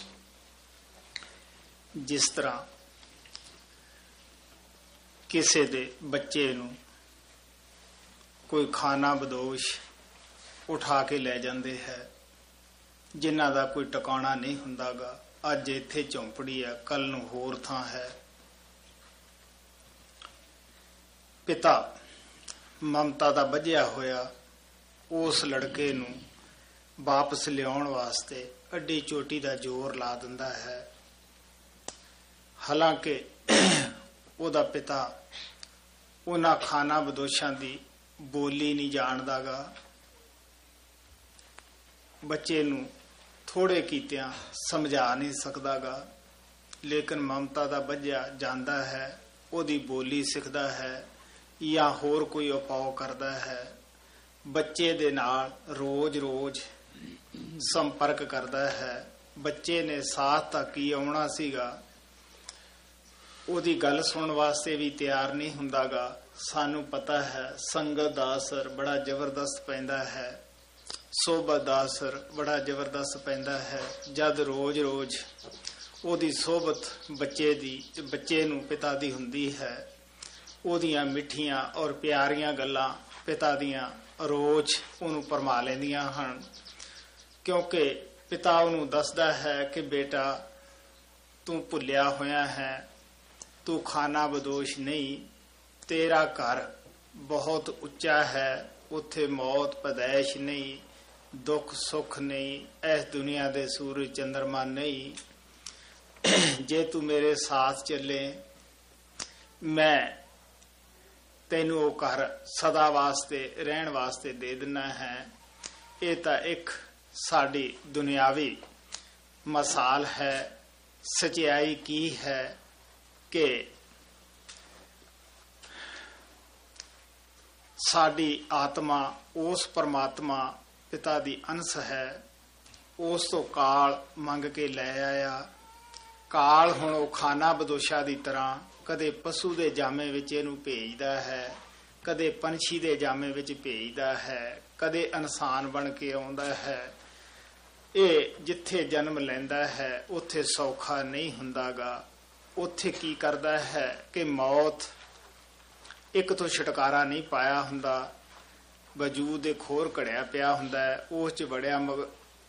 जिस तरह किसी दे बच्चे नू कोई खाना बदोश उठा के ले जाते है जिन्हां दा कोई टिकाणा नहीं हुंदागा. अज इत्थे झोंपड़ी है, कल नूं होर थां है. पिता ममता दा बझिया होया उस लड़के नूं वापस लियाउण वास्ते अड्डी चोटी दा जोर ला दिंदा है. हालांकि ओदा पिता उन्हां खाना बदोशां दी बोली नहीं जानदागा. बच्चे नूं थोड़े कीतियां समझा नहीं सकदागा, लेकिन ममता दा बझिया जांदा है, ओदी बोली सिखदा है या होर कोई उपाव करदा है. बच्चे दे नाल रोज रोज संपर्क करदा है. बच्चे ने साथ तक ही आउणा सीगा, ओदी गल सुनन वास्ते भी तैयार नहीं हुंदागा. सानू पता है संगत दा असर बड़ा जबरदस्त पैंदा है, सोबत दा असर बड़ा जबरदस्त पैंदा है. जद रोज रोज ओदी सोबत बच्चे दी बच्चे नू पिता दी हुंदी है, ओदियां मिठियां और प्यारियां गल्लां पिता दियां रोज ओनू भरमा लैंदियां हन, क्योंकि पिता ओनू दसदा है कि बेटा तू भुलिया होया है, तू खाना बदोश नहीं, तेरा घर बहुत उच्चा है, उत्थे मौत पैदाइश नहीं, दुख सुख नहीं, इस दुनिया दे सूरज चंद्रमा नहीं. जे तू मेरे साथ चले मैं तेनू वो घर सदा वास्ते रहन वास्ते दे देना है. ये तां एक साडी दुनियावी मसाल है. सच्चाई की है कि साडी आत्मा उस परमात्मा पिता दी अंश है. उस तो काल मंग के ले आया. काल हुण वो खाना बदोशा दी तरह कदे पशु दे जामे विच इहनूं भेजदा है, कदे पंछी दे जामे विच भेजदा है, कदे इंसान बन के आउंदा है. ये जिथे जन्म लैंदा है उत्थे सौखा नहीं हुंदागा. उत्थे की करदा है कि मौत एक तो छुटकारा नहीं पाया हुंदा, वजूद दे खोर घड़िया पिया हुंदा है, उस च बड़िया मग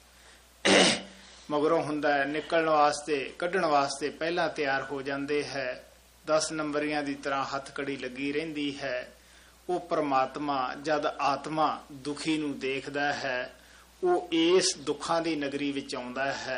मगरों हुंदा है. निकलण वास्ते कढ़ण वास्ते पहला तैयार हो जांदे है. दस नंबरियां दी तरह हथकड़ी लगी रहिंदी है. वो परमात्मा जद आत्मा दुखी नूं देखदा है, वो इस दुखां दी नगरी विच आउंदा है.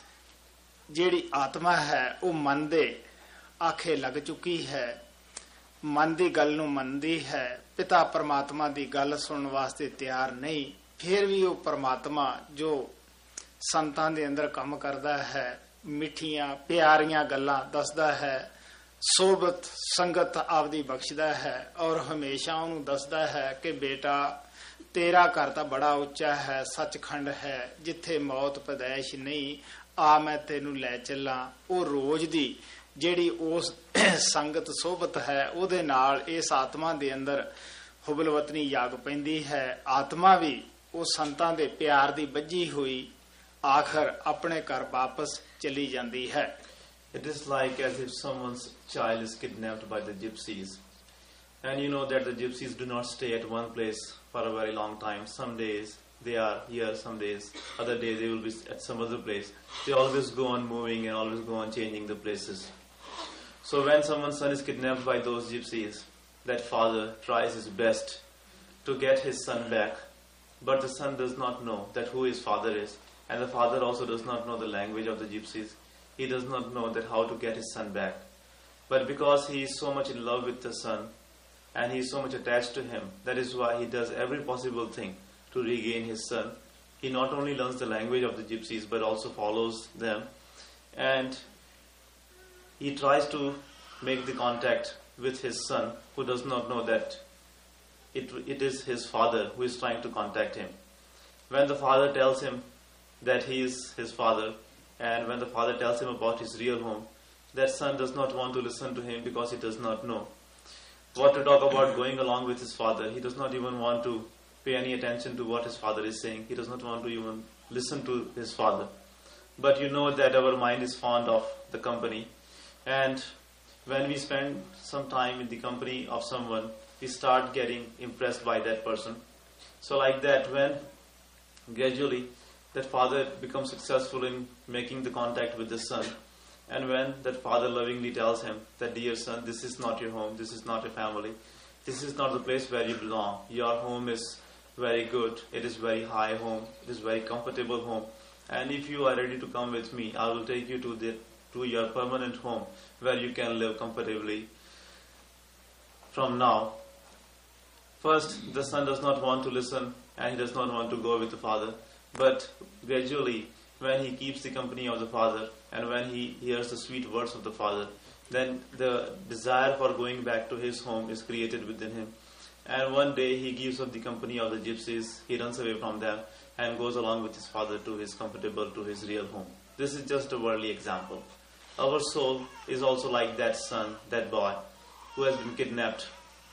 जिहड़ी आत्मा है वो मन दे आखे लग चुकी है. ਮਨ ਦੀ ਗੱਲ ਨੂੰ ਮੰਨਦੀ ਹੈ, ਪਿਤਾ ਪਰਮਾਤਮਾ ਦੀ ਗੱਲ ਸੁਣਨ ਵਾਸਤੇ ਤਿਆਰ ਨਹੀਂ, ਫਿਰ ਵੀ ਉਹ ਪਰਮਾਤਮਾ ਜੋ ਸੰਤਾਂ ਦੇ ਅੰਦਰ ਕੰਮ ਕਰਦਾ ਹੈ, ਮਿੱਠੀਆਂ ਪਿਆਰੀਆਂ ਗੱਲਾਂ ਦੱਸਦਾ ਹੈ, ਸੋਬਤ ਸੰਗਤ ਆਪਦੀ ਬਖਸ਼ਦਾ ਹੈ ਔਰ ਹਮੇਸ਼ਾ ਉਹਨੂੰ ਦੱਸਦਾ ਹੈ ਕਿ ਬੇਟਾ ਤੇਰਾ ਘਰ ਤਾਂ ਬੜਾ ਉੱਚਾ ਹੈ, ਸੱਚਖੰਡ ਹੈ, ਜਿੱਥੇ ਮੌਤ ਪੈਦਾਇਸ਼ ਨਹੀਂ, ਆ ਮੈਂ ਤੈਨੂੰ ਲੈ ਚੱਲਾਂ। ਉਹ ਰੋਜ਼ ਦੀ ਜਿਹੜੀ ਉਸ ਸੰਗਤ ਸੋਬਤ ਹੈ ਉਹਦੇ ਨਾਲ ਇਸ ਆਤਮਾ ਦੇ ਅੰਦਰ ਹੁਬਲਵਤਨੀ ਜਾਗ ਪੈਂਦੀ ਹੈ। ਆਤਮਾ ਵੀ ਉਹ ਸੰਤਾਂ ਦੇ ਪਿਆਰ ਦੀ ਬੱਝੀ ਹੋਈ ਆਖਰ ਆਪਣੇ ਘਰ ਵਾਪਸ ਚਲੀ ਜਾਂਦੀ ਹੈ। It is like as if someone's child is kidnapped by the gypsies. And you know that the gypsies do not stay at one place for a very long time. Some days they are here, some days, other days they will be at some other place. They always go on moving and always go on changing the places. So when someone's son is kidnapped by those gypsies, that father tries his best to get his son back. But the son does not know that who his father is. And the father also does not know the language of the gypsies. He does not know that how to get his son back. But because he is so much in love with the son and he is so much attached to him, that is why he does every possible thing to regain his son. He not only learns the language of the gypsies but also follows them, and he tries to make the contact with his son, who does not know that it, it is his father who is trying to contact him. When the father tells him that he is his father, and when the father tells him about his real home, that son does not want to listen to him because he does not know what to talk about going along with his father. He does not even want to pay any attention to what his father is saying. He does not want to even listen to his father. But you know that our mind is fond of the company, and when we spend some time in the company of someone, we start getting impressed by that person. So like that, when gradually that father becomes successful in making the contact with the son, and when that father lovingly tells him that, dear son, this is not your home, this is not your family, this is not the place where you belong. Your home is very good, it is very high home, it is very comfortable home, and if you are ready to come with me, I will take you to the to your permanent home where you can live comfortably from now. First, the son does not want to listen and he does not want to go with the father. But gradually, when he keeps the company of the father and when he hears the sweet words of the father, then the desire for going back to his home is created within him. And one day he gives up the company of the gypsies, he runs away from them and goes along with his father to his comfortable, to his real home. This is just a worldly example. Our soul is also like that son, that boy, who has been kidnapped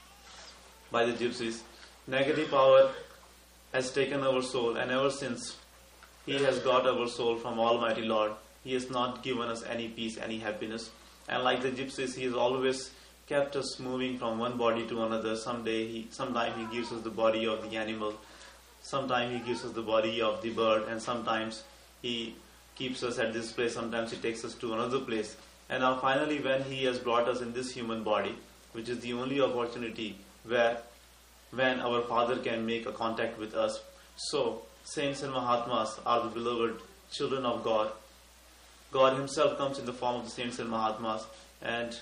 by the gypsies. Negative power has taken our soul, and ever since he has got our soul from Almighty Lord, he has not given us any peace, any happiness. And like the gypsies, he has always kept us moving from one body to another. Someday he, sometime he gives us the body of the animal, sometimes he gives us the body of the bird, and sometimes he keeps us at this place, sometimes he takes us to another place. And now finally, when he has brought us in this human body, which is the only opportunity where when our Father can make a contact with us. So, saints and Mahatmas are the beloved children of God. God himself comes in the form of the saints and Mahatmas, and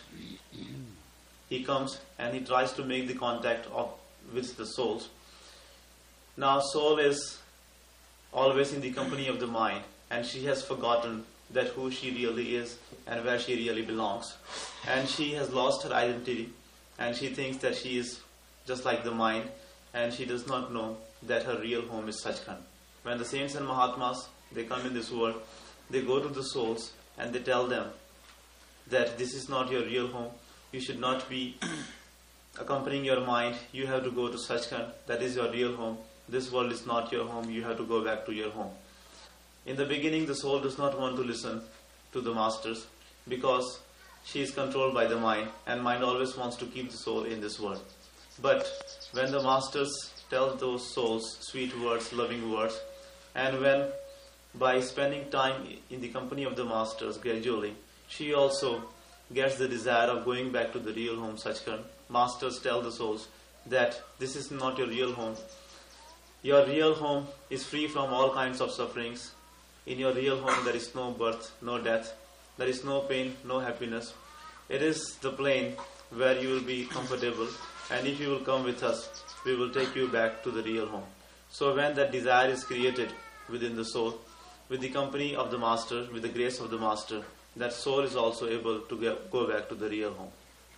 he comes and he tries to make the contact of with the souls. Now, soul is always in the company of the mind, and she has forgotten that who she really is and where she really belongs. And she has lost her identity, and she thinks that she is just like the mind, and she does not know that her real home is Sachkhand. When the saints and Mahatmas, they come in this world, they go to the souls and they tell them that this is not your real home. You should not be accompanying your mind. You have to go to Sachkhand. That is your real home. This world is not your home. You have to go back to your home. In the beginning, the soul does not want to listen to the masters because she is controlled by the mind, and mind always wants to keep the soul in this world. But when the masters tell those souls sweet words, loving words, and when by spending time in the company of the masters gradually, she also gets the desire of going back to the real home, Sachkhand. Masters tell the souls that this is not your real home. Your real home is free from all kinds of sufferings. In your real home there is no birth, no death. There is no pain, no happiness. It is the plane where you will be comfortable, and if you will come with us, we will take you back to the real home. So when that desire is created within the soul, with the company of the Master, with the grace of the Master, that soul is also able to get, go back to the real home.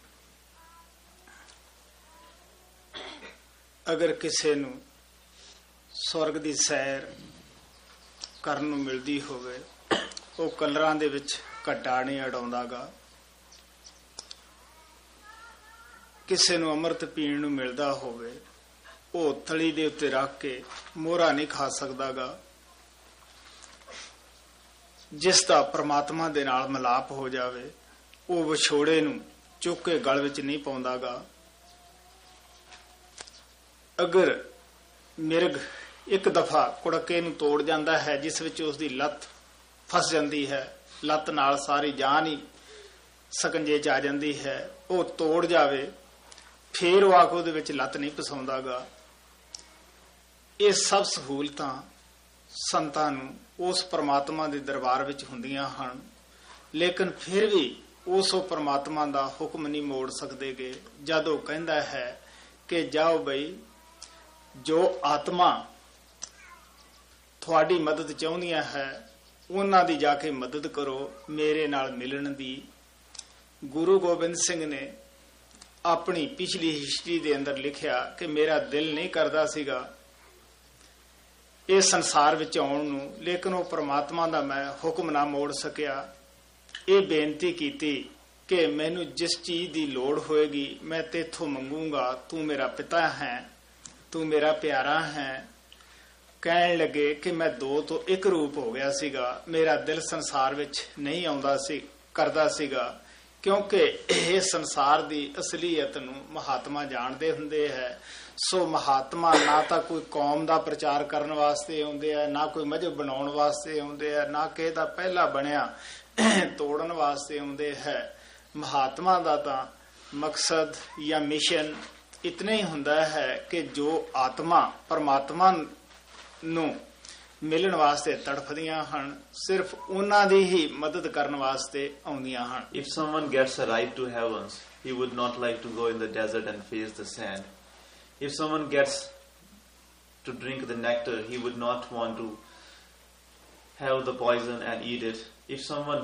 ਅਗਰ ਕਿਸੇ ਨੂੰ ਸਵਰਗ ਦੀ ਸੈਰ ਕਰਨ ਨੂੰ ਮਿਲਦੀ ਹੋਵੇ, ਉਹ ਕਲਰਾਂ ਦੇ ਵਿੱਚ ਘੱਟਾ ਨਹੀਂ ਅਡਾਉਂਦਾਗਾ। ਕਿਸੇ ਨੂੰ ਅੰਮ੍ਰਿਤ ਪੀਣ ਨੂੰ ਮਿਲਦਾ ਹੋਵੇ, ਉਹ ਥਲੀ ਦੇ ਉੱਤੇ ਰੱਖ ਕੇ ਮੋਹਰਾ ਨਹੀਂ ਖਾ ਸਕਦਾਗਾ। ਜਿਸ ਦਾ ਪ੍ਰਮਾਤਮਾ ਦੇ ਨਾਲ ਮਿਲਾਪ ਹੋ ਜਾਵੇ, ਉਹ ਵਿਛੋੜੇ ਨੂੰ ਚੁੱਕ ਕੇ ਗਲ ਵਿੱਚ ਨਹੀਂ ਪਾਉਂਦਾਗਾ। ਅਗਰ ਮਿਰਗ ਇੱਕ ਦਫਾ ਕੁੜਕੇ ਨੂੰ ਤੋੜ ਜਾਂਦਾ ਹੈ, ਜਿਸ ਵਿੱਚ ਉਸ ਦੀ ਲੱਤ ਫਸ ਜਾਂਦੀ ਹੈ, ਲੱਤ ਨਾਲ ਸਾਰੀ ਜਾਨ ਹੀ ਸਕੰਜੇ 'ਚ ਆ ਜਾਂਦੀ ਹੈ, ਉਹ ਤੋੜ ਜਾਵੇ, ਫੇਰ ਉਹ ਆ ਕੇ ਉਹਦੇ ਵਿੱਚ ਲੱਤ ਨਹੀਂ ਫਸਾਉਂਦਾਗਾ। ਇਹ ਸਭ ਸਹੂਲਤਾਂ ਸੰਤਾਂ ਨੂੰ ਉਸ ਪਰਮਾਤਮਾ ਦੇ ਦਰਬਾਰ ਵਿੱਚ ਹੁੰਦੀਆਂ ਹਨ, ਲੇਕਿਨ ਫਿਰ ਵੀ ਉਸ ਉਹ ਪਰਮਾਤਮਾ ਦਾ ਹੁਕਮ ਨਹੀਂ ਮੋੜ ਸਕਦੇਗੇ। ਜਦ ਉਹ ਕਹਿੰਦਾ ਹੈ ਕਿ ਜਾਓ ਬਈ, ਜੋ ਆਤਮਾ ਤੁਹਾਡੀ ਮਦਦ ਚਾਹੁੰਦੀਆਂ ਹੈ, ਉਹਨਾਂ ਦੀ ਜਾ ਕੇ ਮਦਦ ਕਰੋ ਮੇਰੇ ਨਾਲ ਮਿਲਣ ਦੀ। ਗੁਰੂ ਗੋਬਿੰਦ ਸਿੰਘ ਨੇ ਆਪਣੀ ਪਿਛਲੀ ਹਿਸਟਰੀ ਦੇ ਅੰਦਰ ਲਿਖਿਆ ਕਿ ਮੇਰਾ ਦਿਲ ਨਹੀਂ ਕਰਦਾ ਸੀਗਾ ਇਸ ਸੰਸਾਰ ਵਿੱਚ ਆਉਣ ਨੂੰ, ਲੇਕਿਨ ਉਹ ਪ੍ਰਮਾਤਮਾ ਦਾ ਮੈਂ ਹੁਕਮ ਨਾ ਮੋੜ ਸਕਿਆ। ਇਹ ਬੇਨਤੀ ਕੀਤੀ ਕਿ ਮੈਨੂੰ ਜਿਸ ਚੀਜ਼ ਦੀ ਲੋੜ ਹੋਏਗੀ ਮੈਂ ਤੇਥੋਂ ਮੰਗੂੰਗਾ, ਤੂੰ ਮੇਰਾ ਪਿਤਾ ਹੈ, ਤੂੰ ਮੇਰਾ ਪਿਆਰਾ ਹੈ। ਕਹਿਣ ਲੱਗੇ ਕਿ ਮੈਂ ਦੋ ਤੋਂ ਇੱਕ ਰੂਪ ਹੋ ਗਿਆ ਸੀਗਾ, ਮੇਰਾ ਦਿਲ ਸੰਸਾਰ ਵਿੱਚ ਨਹੀਂ ਆਉਂਦਾ ਸੀ ਕਰਦਾ ਸੀਗਾ, ਕਿਉਂਕਿ ਇਹ ਸੰਸਾਰ ਦੀ ਅਸਲੀਅਤ ਨੂੰ ਮਹਾਤਮਾ ਜਾਣਦੇ ਹੁੰਦੇ ਹੈ। ਸੋ ਮਹਾਤਮਾ ਨਾ ਤਾਂ ਕੋਈ ਕੌਮ ਦਾ ਪ੍ਰਚਾਰ ਕਰਨ ਵਾਸਤੇ ਆਉਂਦੇ ਆ, ਨਾ ਕੋਈ ਮਜ਼ਹਬ ਬਣਾਉਣ ਵਾਸਤੇ ਆਉਂਦੇ ਆ, ਨਾ ਕਿਸੇ ਦਾ ਪਹਿਲਾ ਬਣਿਆ ਤੋੜਨ ਵਾਸਤੇ ਆਉਂਦੇ ਹੈ। ਮਹਾਤਮਾ ਦਾ ਤਾਂ ਮਕਸਦ ਜਾਂ ਮਿਸ਼ਨ ਇਤਨਾ ਹੀ ਹੁੰਦਾ ਹੈ ਕਿ ਜੋ ਆਤਮਾ ਪਰਮਾਤਮਾ ਨੂੰ ਮਿਲਣ ਵਾਸਤੇ ਤੜਫਦੀਆਂ ਹਨ, ਸਿਰਫ ਉਹਨਾਂ ਦੀ ਹੀ ਮਦਦ ਕਰਨ ਵਾਸਤੇ ਆਉਂਦੀਆਂ ਹਨ। If someone gets a ride to heavens, he would not like to go in the desert and face the sand. If someone gets to drink the nectar, he would not want to have the poison and eat it. If someone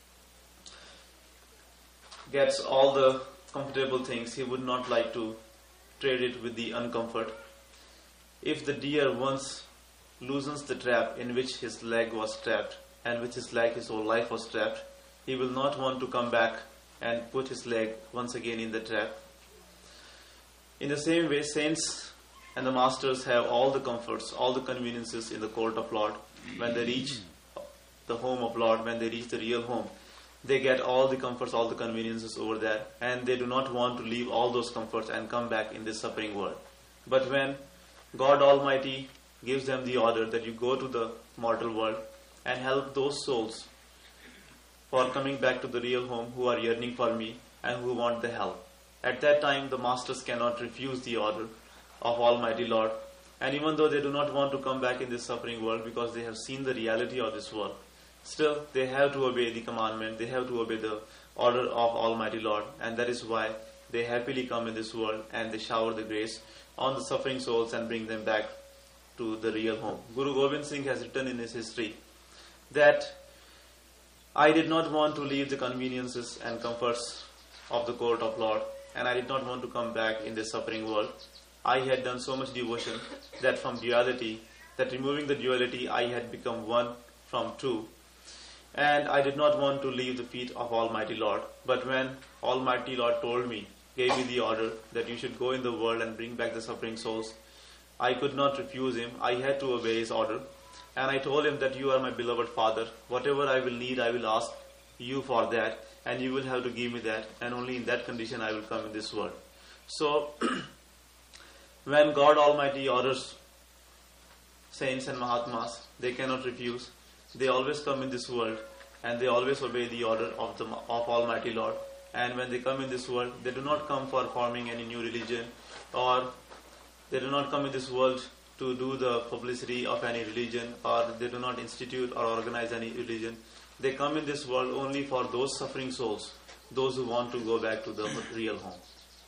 gets all the comfortable things, he would not like to trade it with the uncomfort. If the deer once loosens the trap in which his leg was trapped, and which his leg his whole life was trapped, he will not want to come back and put his leg once again in the trap. In the same way, saints and the masters have all the comforts, all the conveniences in the court of Lord. When they reach the home of Lord, when they reach the real home, they get all the comforts, all the conveniences over there, and they do not want to leave all those comforts and come back in this suffering world. But when God Almighty gives them the order that you go to the mortal world and help those souls for coming back to the real home who are yearning for me and who want the help, at that time the masters cannot refuse the order of Almighty Lord. And even though they do not want to come back in this suffering world because they have seen the reality of this world, still they have to obey the commandment, they have to obey the order of Almighty Lord, and that is why they happily come in this world and they shower the grace on the suffering souls and bring them back to the real home. Guru Gobind Singh has written in his history that I did not want to leave the conveniences and comforts of the court of Lord, and I did not want to come back in this suffering world. I had done so much devotion that from duality, that removing the duality, I had become one from two. And I did not want to leave the feet of Almighty Lord. But when Almighty Lord told me, gave me the order that you should go in the world and bring back the suffering souls, I could not refuse him. I had to obey his order. And I told him that you are my beloved Father. Whatever I will need, I will ask you for that. And you will have to give me that. And only in that condition I will come in this world. So, when God Almighty orders saints and Mahatmas, they cannot refuse. They always come in this world and they always obey the order of the of Almighty Lord. And when they come in this world, they do not come for forming any new religion, or they do not come in this world to do the publicity of any religion, or they do not institute or organize any religion. They come in this world only for those suffering souls those who want to go back to the real home.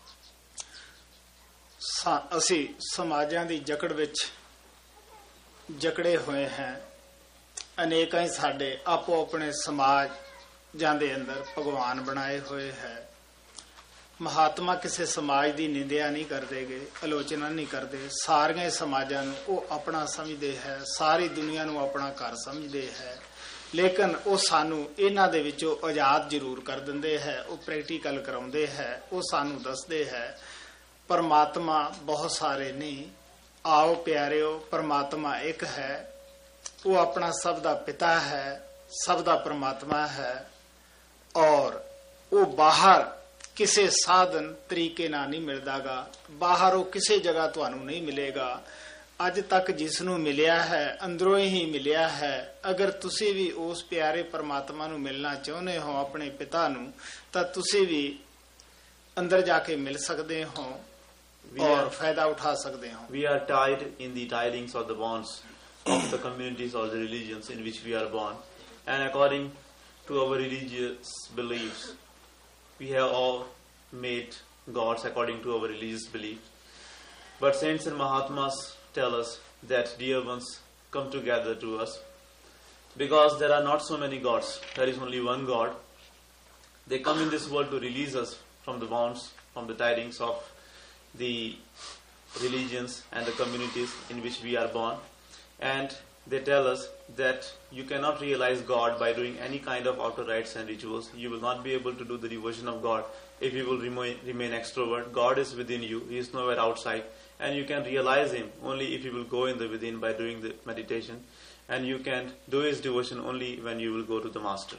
ਅਸੀਂ ਸਮਾਜਾਂ ਦੀ ਜਕੜ ਵਿੱਚ ਜਕੜੇ ਹੋਏ ਹਾਂ। ਅਨੇਕਾਂ ਹੀ ਸਾਡੇ ਆਪੋ ਆਪਣੇ ਸਮਾਜ ਜਾਂਦੇ ਅੰਦਰ ਭਗਵਾਨ ਬਣਾਏ ਹੋਏ ਹੈ। ਮਹਾਤਮਾ ਕਿਸੇ ਸਮਾਜ ਦੀ ਨਿੰਦਿਆ ਨਹੀਂ ਕਰਦੇਗੇ, ਆਲੋਚਨਾ ਨਹੀਂ ਕਰਦੇ। ਸਾਰੀਆਂ ਸਮਾਜਾਂ ਨੂੰ ਉਹ ਆਪਣਾ ਸਮਝਦੇ ਹੈ, ਸਾਰੀ ਦੁਨੀਆ ਨੂੰ ਆਪਣਾ ਘਰ ਸਮਝਦੇ ਹੈ। ਲੇਕਿਨ ਉਹ ਸਾਨੂੰ ਇਹਨਾਂ ਦੇ ਵਿੱਚੋਂ ਆਜ਼ਾਦ ਜ਼ਰੂਰ ਕਰ ਦਿੰਦੇ ਹੈ। ਉਹ ਪ੍ਰੈਕਟੀਕਲ ਕਰਾਉਂਦੇ ਹੈ, ਉਹ ਸਾਨੂੰ ਦੱਸਦੇ ਹੈ ਪਰਮਾਤਮਾ ਬਹੁਤ ਸਾਰੇ ਨਹੀਂ। ਆਓ ਪਿਆਰਿਓ, ਪਰਮਾਤਮਾ ਇੱਕ ਹੈ। ਉਹ ਆਪਣਾ ਸਭ ਦਾ ਪਿਤਾ ਹੈ, ਸਭ ਦਾ ਪਰਮਾਤਮਾ ਹੈ। ਔਰ ਉਹ ਬਾਹਰ ਕਿਸੇ ਸਾਧਨ ਤਰੀਕੇ ਨਾਲ ਨਹੀਂ ਮਿਲਦਾਗਾ। ਬਾਹਰ ਉਹ ਕਿਸੇ ਜਗ੍ਹਾ ਤੁਹਾਨੂੰ ਨਹੀਂ ਮਿਲੇਗਾ। ਅੱਜ ਤੱਕ ਜਿਸ ਨੂੰ ਮਿਲਿਆ ਹੈ ਅੰਦਰੋਂ ਹੀ ਮਿਲਿਆ ਹੈ। ਅਗਰ ਤੁਸੀਂ ਵੀ ਉਸ ਪਿਆਰੇ ਪਰਮਾਤਮਾ ਨੂੰ ਮਿਲਣਾ ਚਾਹੁੰਦੇ ਹੋ, ਆਪਣੇ ਪਿਤਾ ਨੂੰ, ਤਾਂ ਤੁਸੀਂ ਵੀ ਅੰਦਰ ਜਾ ਕੇ ਮਿਲ ਸਕਦੇ ਹੋ ਔਰ ਫਾਇਦਾ ਉਠਾ ਸਕਦੇ ਹੋ। We are tied in the tidings or the bonds of the communities or the religions in which we are born, and according to our religious beliefs, we have all made gods according to our religious belief. But saints and Mahatmas tell us that dear ones, come together to us, because there are not so many gods. There is only one God. They come in this world to release us from the bonds, from the tidings of the religions and the communities in which we are born. And they tell us that you cannot realize God by doing any kind of outer rites and rituals. You will not be able to do the devotion of God if you will remain, remain extrovert. God is within you. He is nowhere outside. And you can realize Him only if you will go in the within by doing the meditation. And you can do His devotion only when you will go to the Master.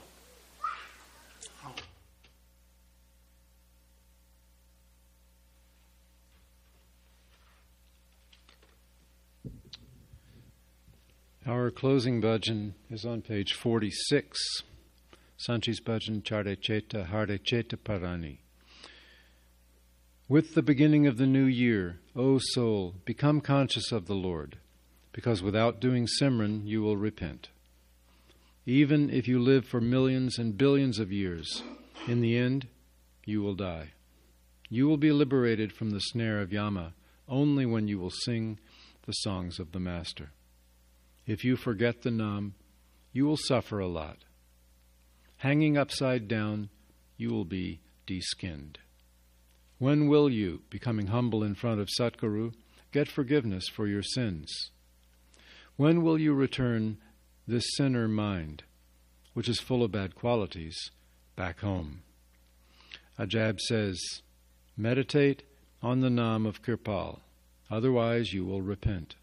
Our closing bhajan is on page forty-six. Sanchi's bhajan, Chare Cheta Hare Cheta Parani. With the beginning of the new year, O soul, become conscious of the Lord, because without doing Simran you will repent. Even if you live for millions and billions of years, in the end you will die. You will be liberated from the snare of Yama only when you will sing the songs of the Master. If you forget the Nam, you will suffer a lot. Hanging upside down, you will be de-skinned. When will you, becoming humble in front of Satguru, get forgiveness for your sins? When will you return this sinner mind, which is full of bad qualities, back home? Ajab says, meditate on the Nam of Kirpal, otherwise you will repent.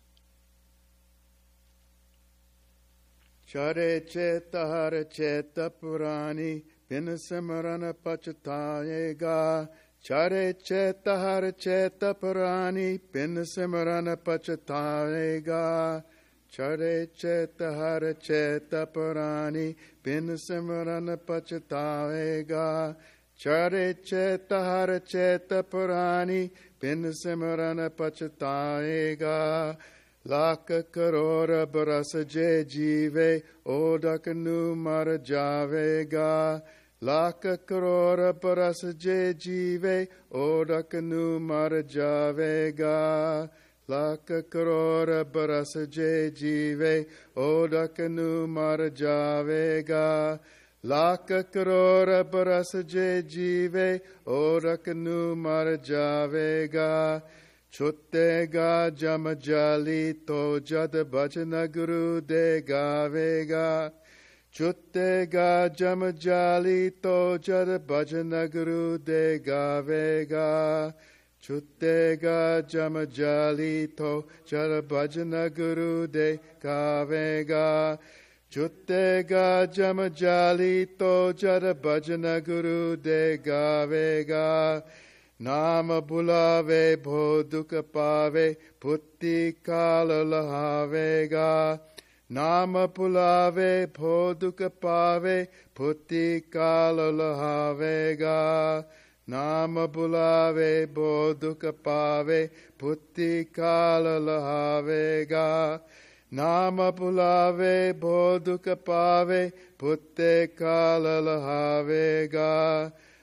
Chare cheta hare cheta purani, bin simran pachatayega. Chare cheta hare cheta purani, bin simran pachatayega. Chare cheta hare cheta purani, bin simran pachatayega. Chare cheta hare cheta purani, bin simran pachatayega. Lakh crore बरस जे जीवे ओडक नु मर जावेगा लाख करोड़ बरस जे जीवे ओडक नु मर जावेगा लाख करोड़ बरस जे जीवे ओडक नु मर जावेगा लाख करोड़ बरस जे जीवे ओडक नु मर जावेगा छुटेगा जम जाली तो जद भजन गुरु दे गावेगा छुटेगा जम जाली तो जद भजन गुरु दे गावेगा छुटेगा जम जाली तो जद भजन गुरु दे गावेगा छुटेगा जम जाली तो जद भजन गुरु दे गावेगा नाम बुलावे भो दुख पावे पुत्ति काल लहावेगा नाम बुलावे भो दुख पावे पुत्ति काल लहावेगा नाम बुलावे भो दुख पावे पुत्ति काल लहावेगा नाम बुलावे भो दुख पावे पुत्ते काल लहावेगा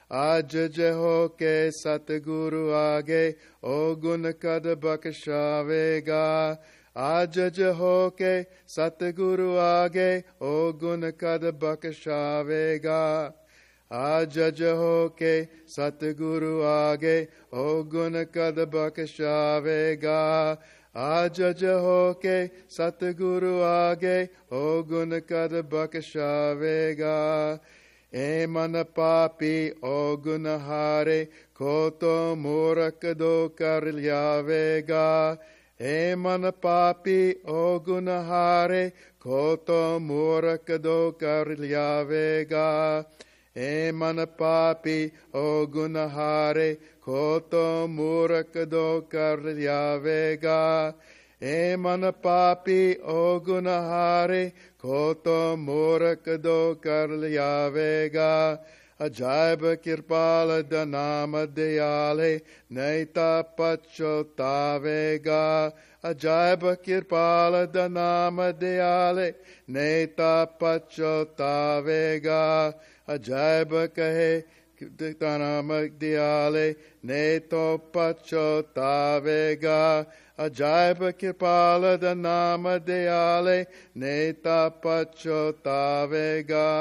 आज जहो के सतगुरु आगे ओ गुण कद बख्शावेगा आज जहो के सतगुरु आगे ओ गुण कद बख्शावेगा आज जहो के सतगुरु आगे ओ गुण कद बख्शावेगा आज जहो के सतगुरु आगे ओ गुण कद बख्शावेगा ए मन पापी ओ गुनहारे को तो मूर्ख दो कर लियावेगा ए मन पापी ओ गुनहारे को तो मूर्ख दो कर लियावेगा ए मन पापी ओ गुनहारे को तो मूर्ख दो कर लियावेगा ए मन पापी ओ गुनहारे को तो मूर्ख दो कर लियावेगा अजायब कृपाल द नाम दयाले नहीं ता पछतावेगा अजायब कृपाल द नाम दयाले नहीं ता पछतावेगा अजायब कहे नाम दयाले नहीं तो पछतावेगा अजायब कृपाल द नाम दयाले नहीं ता पछतावेगा.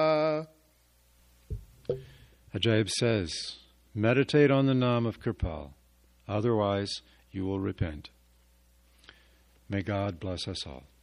Ajayb says, meditate on the Nam of Kirpal, otherwise you will repent. May God bless us all.